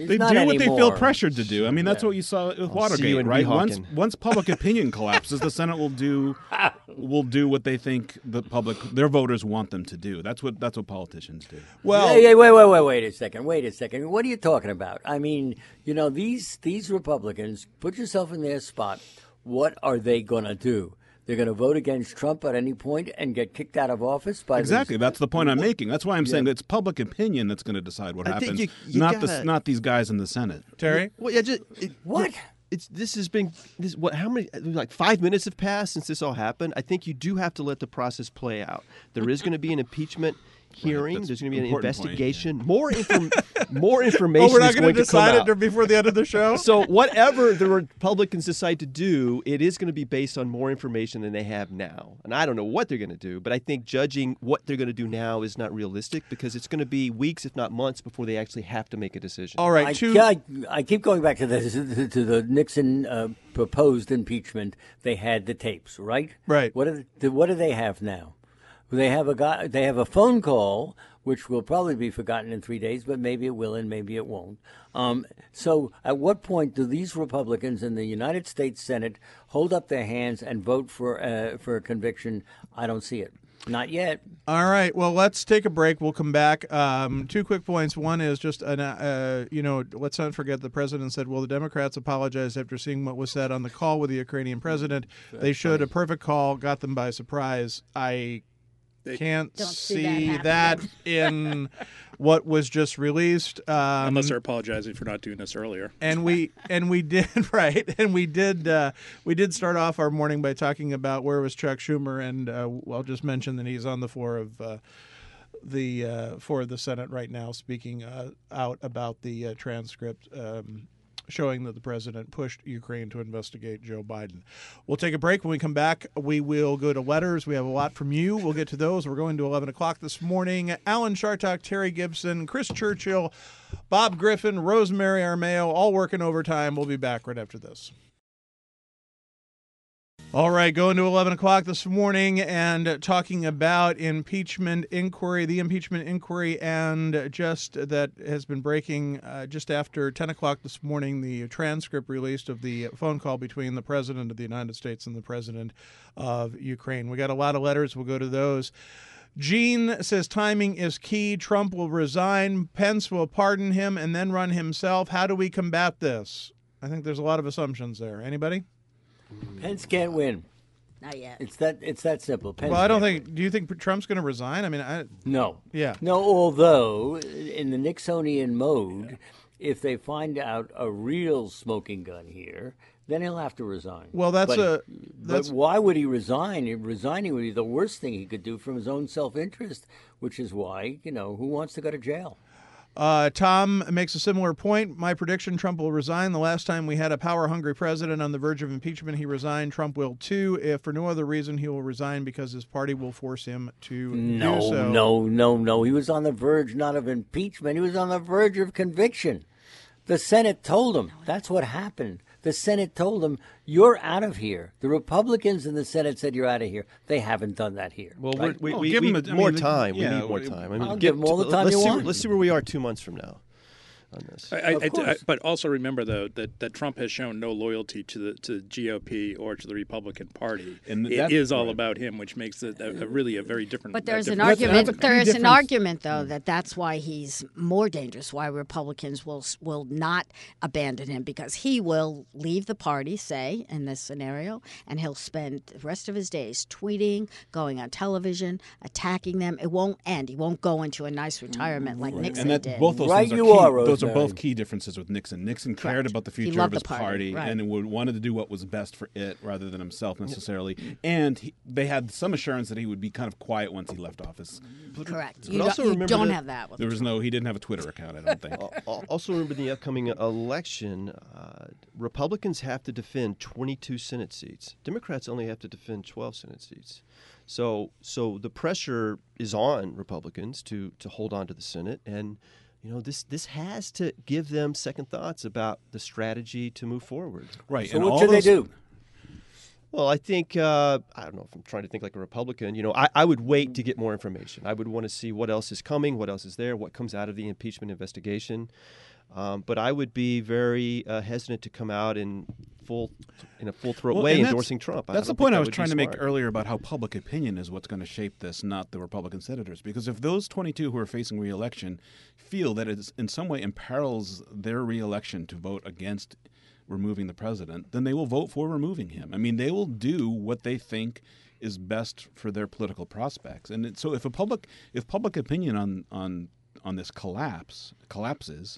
They not do what they feel anymore. pressured to do. I mean, that's what you saw with see you Watergate, in right? Weehawken. Once public opinion collapses, the Senate will do what they think their voters want them to do. That's what politicians do. Well, Hey, wait a second. What are you talking about? I mean, these Republicans, put yourself in their spot. What are they going to do? They're going to vote against Trump at any point and get kicked out of office by Exactly. That's the point I'm making. That's why I'm saying it's public opinion that's going to decide what I think happens, you not these guys in the Senate. Terry? Well, yeah, What? This has been how many, like 5 minutes have passed since this all happened. I think you do have to let the process play out. There is going to be an impeachment hearing. That's There's going to be an important investigation. point, More information. Oh, we're not is going to decide come out. it before the end of the show? So whatever the Republicans decide to do, it is going to be based on more information than they have now. And I don't know what they're going to do, but I think judging what they're going to do now is not realistic because it's going to be weeks, if not months, before they actually have to make a decision. All right, I keep going back to the Nixon proposed impeachment. They had the tapes, right? Right. What do they have now? They have a phone call, which will probably be forgotten in 3 days, but maybe it will and maybe it won't. So at what point do these Republicans in the United States Senate hold up their hands and vote for a conviction? I don't see it. Not yet. All right. Well, let's take a break. We'll come back. 2 quick points. One is just, let's not forget the president said, well, the Democrats apologized after seeing what was said on the call with the Ukrainian president. They showed a perfect call, got them by surprise. I can't Don't see that that in what was just released. Unless they're apologizing for not doing this earlier. And we did right, and we did start off our morning by talking about where was Chuck Schumer, and I'll just mention that he's on the floor of the Senate right now, speaking out about the transcript. Showing that the president pushed Ukraine to investigate Joe Biden. We'll take a break. When we come back, we will go to letters. We have a lot from you. We'll get to those. We're going to 11 o'clock this morning. Alan Chartock, Terry Gibson, Chris Churchill, Bob Griffin, Rosemary Armeo, all working overtime. We'll be back right after this. All right, going to 11 o'clock this morning and talking about the impeachment inquiry, and just that has been breaking just after 10 o'clock this morning, the transcript released of the phone call between the President of the United States and the President of Ukraine. We got a lot of letters. We'll go to those. Gene says timing is key. Trump will resign. Pence will pardon him and then run himself. How do we combat this? I think there's a lot of assumptions there. Anybody? Pence can't win. Not yet. It's that simple. Pence Well, I don't can't think. Do you think Trump's going to resign? I mean, No. Yeah. No, although in the Nixonian mode, if they find out a real smoking gun here, then he'll have to resign. Well, But why would he resign? Resigning would be the worst thing he could do from his own self-interest, which is why, who wants to go to jail? Tom makes a similar point. My prediction, Trump will resign. The last time we had a power-hungry president on the verge of impeachment, he resigned. Trump will too. If for no other reason, he will resign because his party will force him to do so. No. He was on the verge not of impeachment. He was on the verge of conviction. The Senate told him. That's what happened. The Senate told him, you're out of here. The Republicans in the Senate said you're out of here. They haven't done that here. Well, right? we give need them more time. We need more time. I mean, I'll give them all the time you want. Let's see where we are 2 months from now on this. Of course. But also remember, though, that Trump has shown no loyalty to the GOP or to the Republican Party. And it is all about him, which makes it really a very different. But there's an different- argument. There is an argument, though, that's why he's more dangerous. Why Republicans will not abandon him, because he will leave the party, say in this scenario, and he'll spend the rest of his days tweeting, going on television, attacking them. It won't end. He won't go into a nice retirement like Nixon and did. both those Right things you are, key. Those are Rosemary. both key differences with Nixon. Nixon cared Correct. about the He future loved of his the party, right. and wanted to do what was best for it rather than himself necessarily. And they had some assurance that he would be kind of quiet once he left office. Correct. But You also don't, remember you don't that have that with There was he didn't have a Twitter account, I don't think. Also, remember the upcoming election, Republicans have to defend 22 Senate seats. Democrats only have to defend 12 Senate seats. So the pressure is on Republicans to hold on to the Senate, and this has to give them second thoughts about the strategy to move forward. Right. So and what all should they those- do? Well, I think, I don't know if I'm trying to think like a Republican. I would wait to get more information. I would want to see what else is coming, what else is there, what comes out of the impeachment investigation. But I would be very hesitant to come out in a full throat way endorsing Trump. That's the point I was trying to make earlier about how public opinion is what's going to shape this, not the Republican senators. Because if those 22 who are facing re-election feel that it in some way imperils their re-election to vote against removing the president, then they will vote for removing him. I mean, they will do what they think is best for their political prospects. And so if public opinion on this collapses,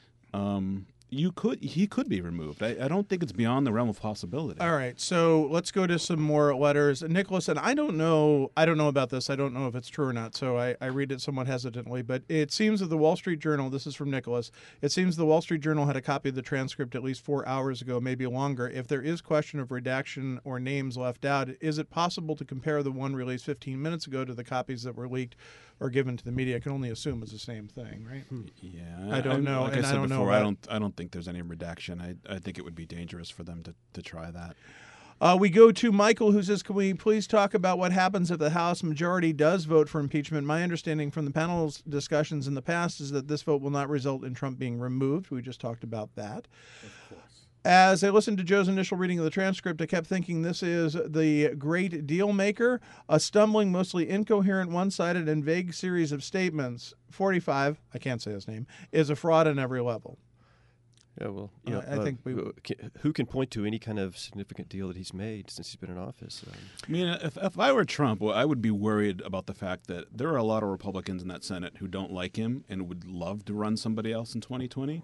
he could be removed. I don't think it's beyond the realm of possibility. All right, so let's go to some more letters. Nicholas, and I don't know about this. I don't know if it's true or not, so I read it somewhat hesitantly. But it seems that the Wall Street Journal, this is from Nicholas, it seems the Wall Street Journal had a copy of the transcript at least 4 hours ago, maybe longer. If there is question of redaction or names left out, is it possible to compare the one released 15 minutes ago to the copies that were leaked or given to the media? I can only assume it's the same thing, right? Yeah, I don't know. Like and I said I don't before, know I don't think there's any redaction. I think it would be dangerous for them to try that. We go to Michael, who says, can we please talk about what happens if the House majority does vote for impeachment? My understanding from the panel's discussions in the past is that this vote will not result in Trump being removed. We just talked about that. Of course. As I listened to Joe's initial reading of the transcript, I kept thinking this is the great deal maker, a stumbling, mostly incoherent, one-sided, and vague series of statements. 45, I can't say his name, is a fraud on every level. Yeah, well, I think who can point to any kind of significant deal that he's made since he's been in office? I mean, if I were Trump, I would be worried about the fact that there are a lot of Republicans in that Senate who don't like him and would love to run somebody else in 2020.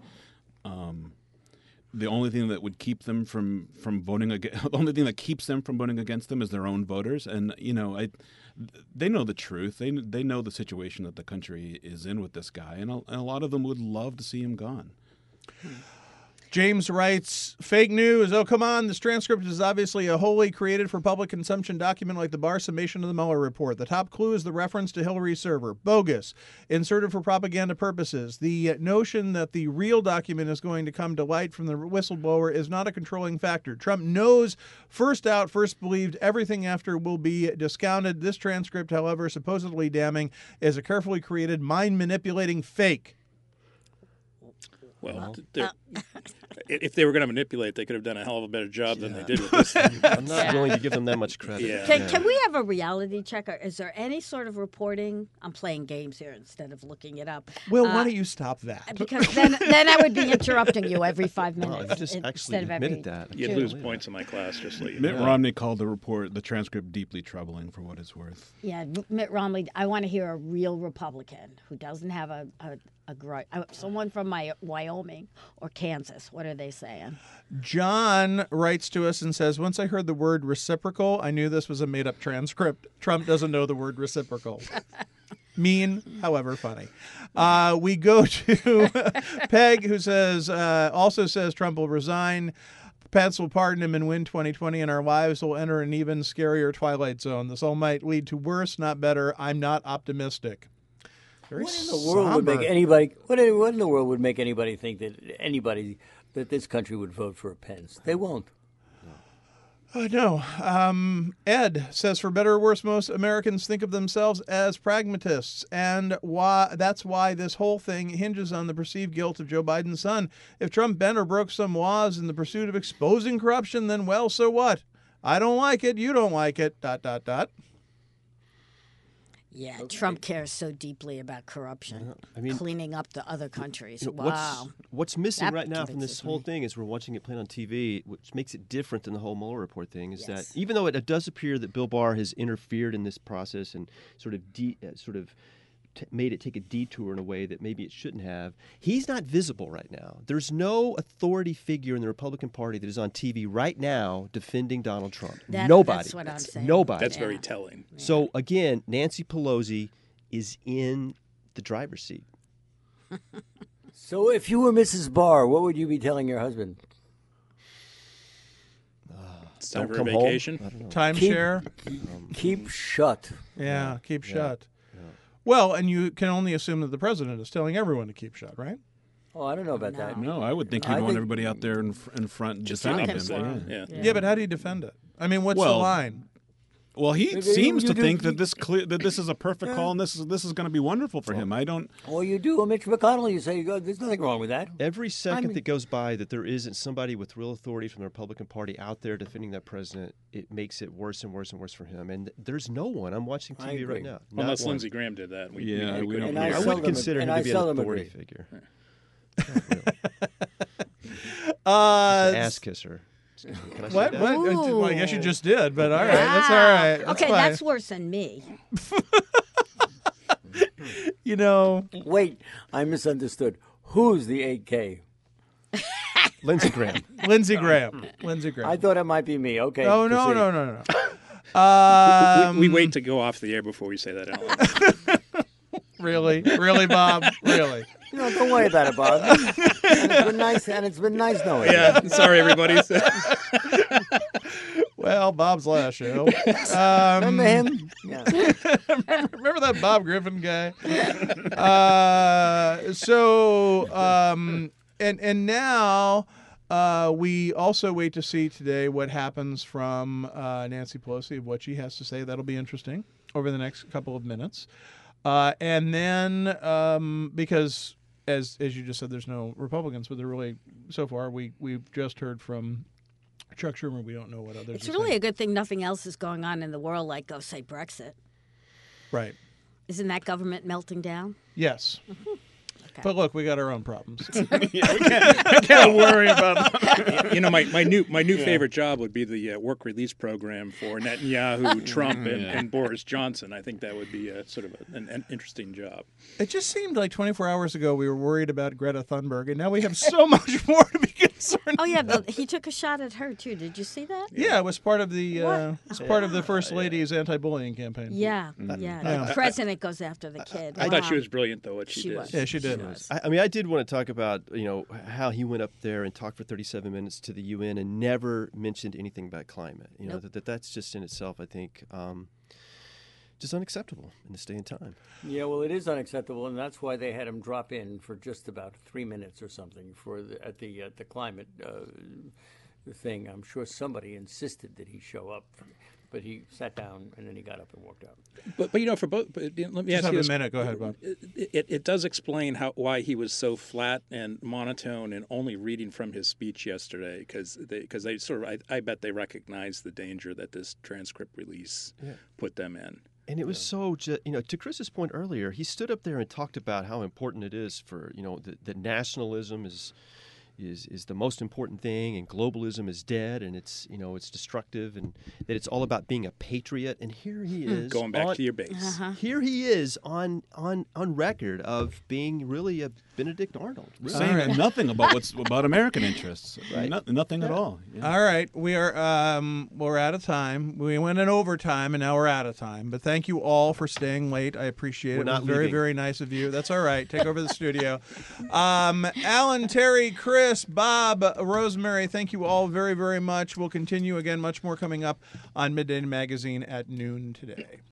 The only thing that would keep them from voting against, the only thing that keeps them from voting against them is their own voters. And they know the truth. They know the situation that the country is in with this guy, and a lot of them would love to see him gone. James writes, fake news. Oh, come on. This transcript is obviously a wholly created for public consumption document like the Barr summation of the Mueller report. The top clue is the reference to Hillary's server. Bogus. Inserted for propaganda purposes. The notion that the real document is going to come to light from the whistleblower is not a controlling factor. Trump knows first out, first believed. Everything after will be discounted. This transcript, however, supposedly damning, is a carefully created, mind-manipulating fake. Well, if they were going to manipulate, they could have done a hell of a better job than they did with this. I'm not willing to give them that much credit. Yeah. Can we have a reality check? Is there any sort of reporting? I'm playing games here instead of looking it up. Well, why don't you stop that? Because then I would be interrupting you every 5 minutes. Well, you just actually admitted that. You'd lose points in my class, just like Mitt Romney called the transcript deeply troubling for what it's worth. Yeah, Mitt Romney, I want to hear a real Republican who doesn't have a grudge. Someone from Wyoming or Kansas. What are they saying? John writes to us and says, once I heard the word reciprocal, I knew this was a made-up transcript. Trump doesn't know the word reciprocal. Mean, however funny. We go to Peg, who also says Trump will resign. Pence will pardon him and win 2020, and our lives will enter an even scarier twilight zone. This all might lead to worse, not better. I'm not optimistic. What in the world would make anybody? What in the world would make anybody think that this country would vote for Pence? They won't. No. Ed says, for better or worse, most Americans think of themselves as pragmatists, and that's why this whole thing hinges on the perceived guilt of Joe Biden's son. If Trump bent or broke some laws in the pursuit of exposing corruption, then, well, so what? I don't like it. You don't like it. ... Yeah, okay. Trump cares so deeply about corruption, cleaning up the other countries. Wow. What's missing right now from this whole thing is we're watching it played on TV, which makes it different than the whole Mueller report thing, is that even though it does appear that Bill Barr has interfered in this process and sort of made it take a detour in a way that maybe it shouldn't have, he's not visible right now. There's no authority figure in the Republican Party that is on TV right now defending Donald Trump. Nobody. That's what I'm saying. Nobody. That's very telling. Yeah. So, again, Nancy Pelosi is in the driver's seat. So if you were Mrs. Barr, what would you be telling your husband? It's time for a vacation. Timeshare. Keep shut. Yeah, keep shut. Well, and you can only assume that the president is telling everyone to keep shut, right? Oh, I don't know about that. No, I would think he'd want everybody out there in front just defending him. Yeah, but how do you defend it? I mean, what's the line? Well, he Maybe seems you to do- think that this is a perfect call and this is going to be wonderful for him. I don't. Or you do a Mitch McConnell, you say, there's nothing wrong with that. Every second that goes by that there isn't somebody with real authority from the Republican Party out there defending that president, it makes it worse and worse and worse for him. And there's no one. I'm watching I TV agree. right now. Unless Not one. Lindsey Graham did that. We don't And hear. I seldom- would consider him and to I be an seldom authority agree. figure. Ass kisser. Excuse me. Can I say What? that? What? Well, I guess you just did, but all right, Wow. that's all right. That's okay, fine. that's worse than me. You know, Wait, I misunderstood. Who's the 8K? Lindsey Graham. Lindsey Graham. Lindsey Graham. I thought it might be me. Okay. Oh no, proceed. no. we wait to go off the air before we say that, Alan. Really, Bob, really. Don't worry about it, Bob. and it's been nice knowing you. Yeah, sorry, everybody. Well, Bob's last show. Remember him? Yeah. Remember that Bob Griffin guy? And now we also wait to see today what happens from Nancy Pelosi, of what she has to say. That'll be interesting over the next couple of minutes. And then because as you just said, there's no Republicans, but there really, so far, we've just heard from Chuck Schumer. We don't know what others It's are really saying. a good thing nothing else is going on in the world, like, go say, Brexit. Right. Isn't that government melting down? Yes. Okay. But look, we got our own problems. We can't worry about that. My new favorite job would be the work release program for Netanyahu, Trump, and Boris Johnson. I think that would be a sort of an interesting job. It just seemed like 24 hours ago we were worried about Greta Thunberg, and now we have so much more to be concerned. Oh yeah, but he took a shot at her too. Did you see that? Yeah, it was part of the What? part of the First Lady's anti-bullying campaign. Yeah. The president goes after the kid. I thought she was brilliant, though, what she She did. was. Yeah, she did. I mean, I did want to talk about, how he went up there and talked for 37 minutes to the UN and never mentioned anything about climate. That's just in itself, I think, just unacceptable in this day and time. Yeah, well, it is unacceptable, and that's why they had him drop in for just about 3 minutes or something at the climate thing. I'm sure somebody insisted that he show up, but he sat down and then he got up and walked out. But for both, let me Just ask have you a this. minute. Go ahead, Bob. It does explain why he was so flat and monotone and only reading from his speech yesterday, because they sort of I bet they recognized the danger that this transcript release put them in. And it was so, to Chris's point earlier, he stood up there and talked about how important it is for, that nationalism is the most important thing, and globalism is dead, and it's destructive, and that it's all about being a patriot. And here he is Going back to your base. Here he is on record of being really a Benedict Arnold. Really. Saying nothing about American interests. Right. Nothing at all. Yeah. All right, we're out of time. We went in overtime, and now we're out of time. But thank you all for staying late. I appreciate it. We're It was not very, leaving. very nice of you. That's all right. Take over the studio. Alan, Terry, Chris, Bob, Rosemary, thank you all very, very much. We'll continue again. Much more coming up on Midday Magazine at noon today.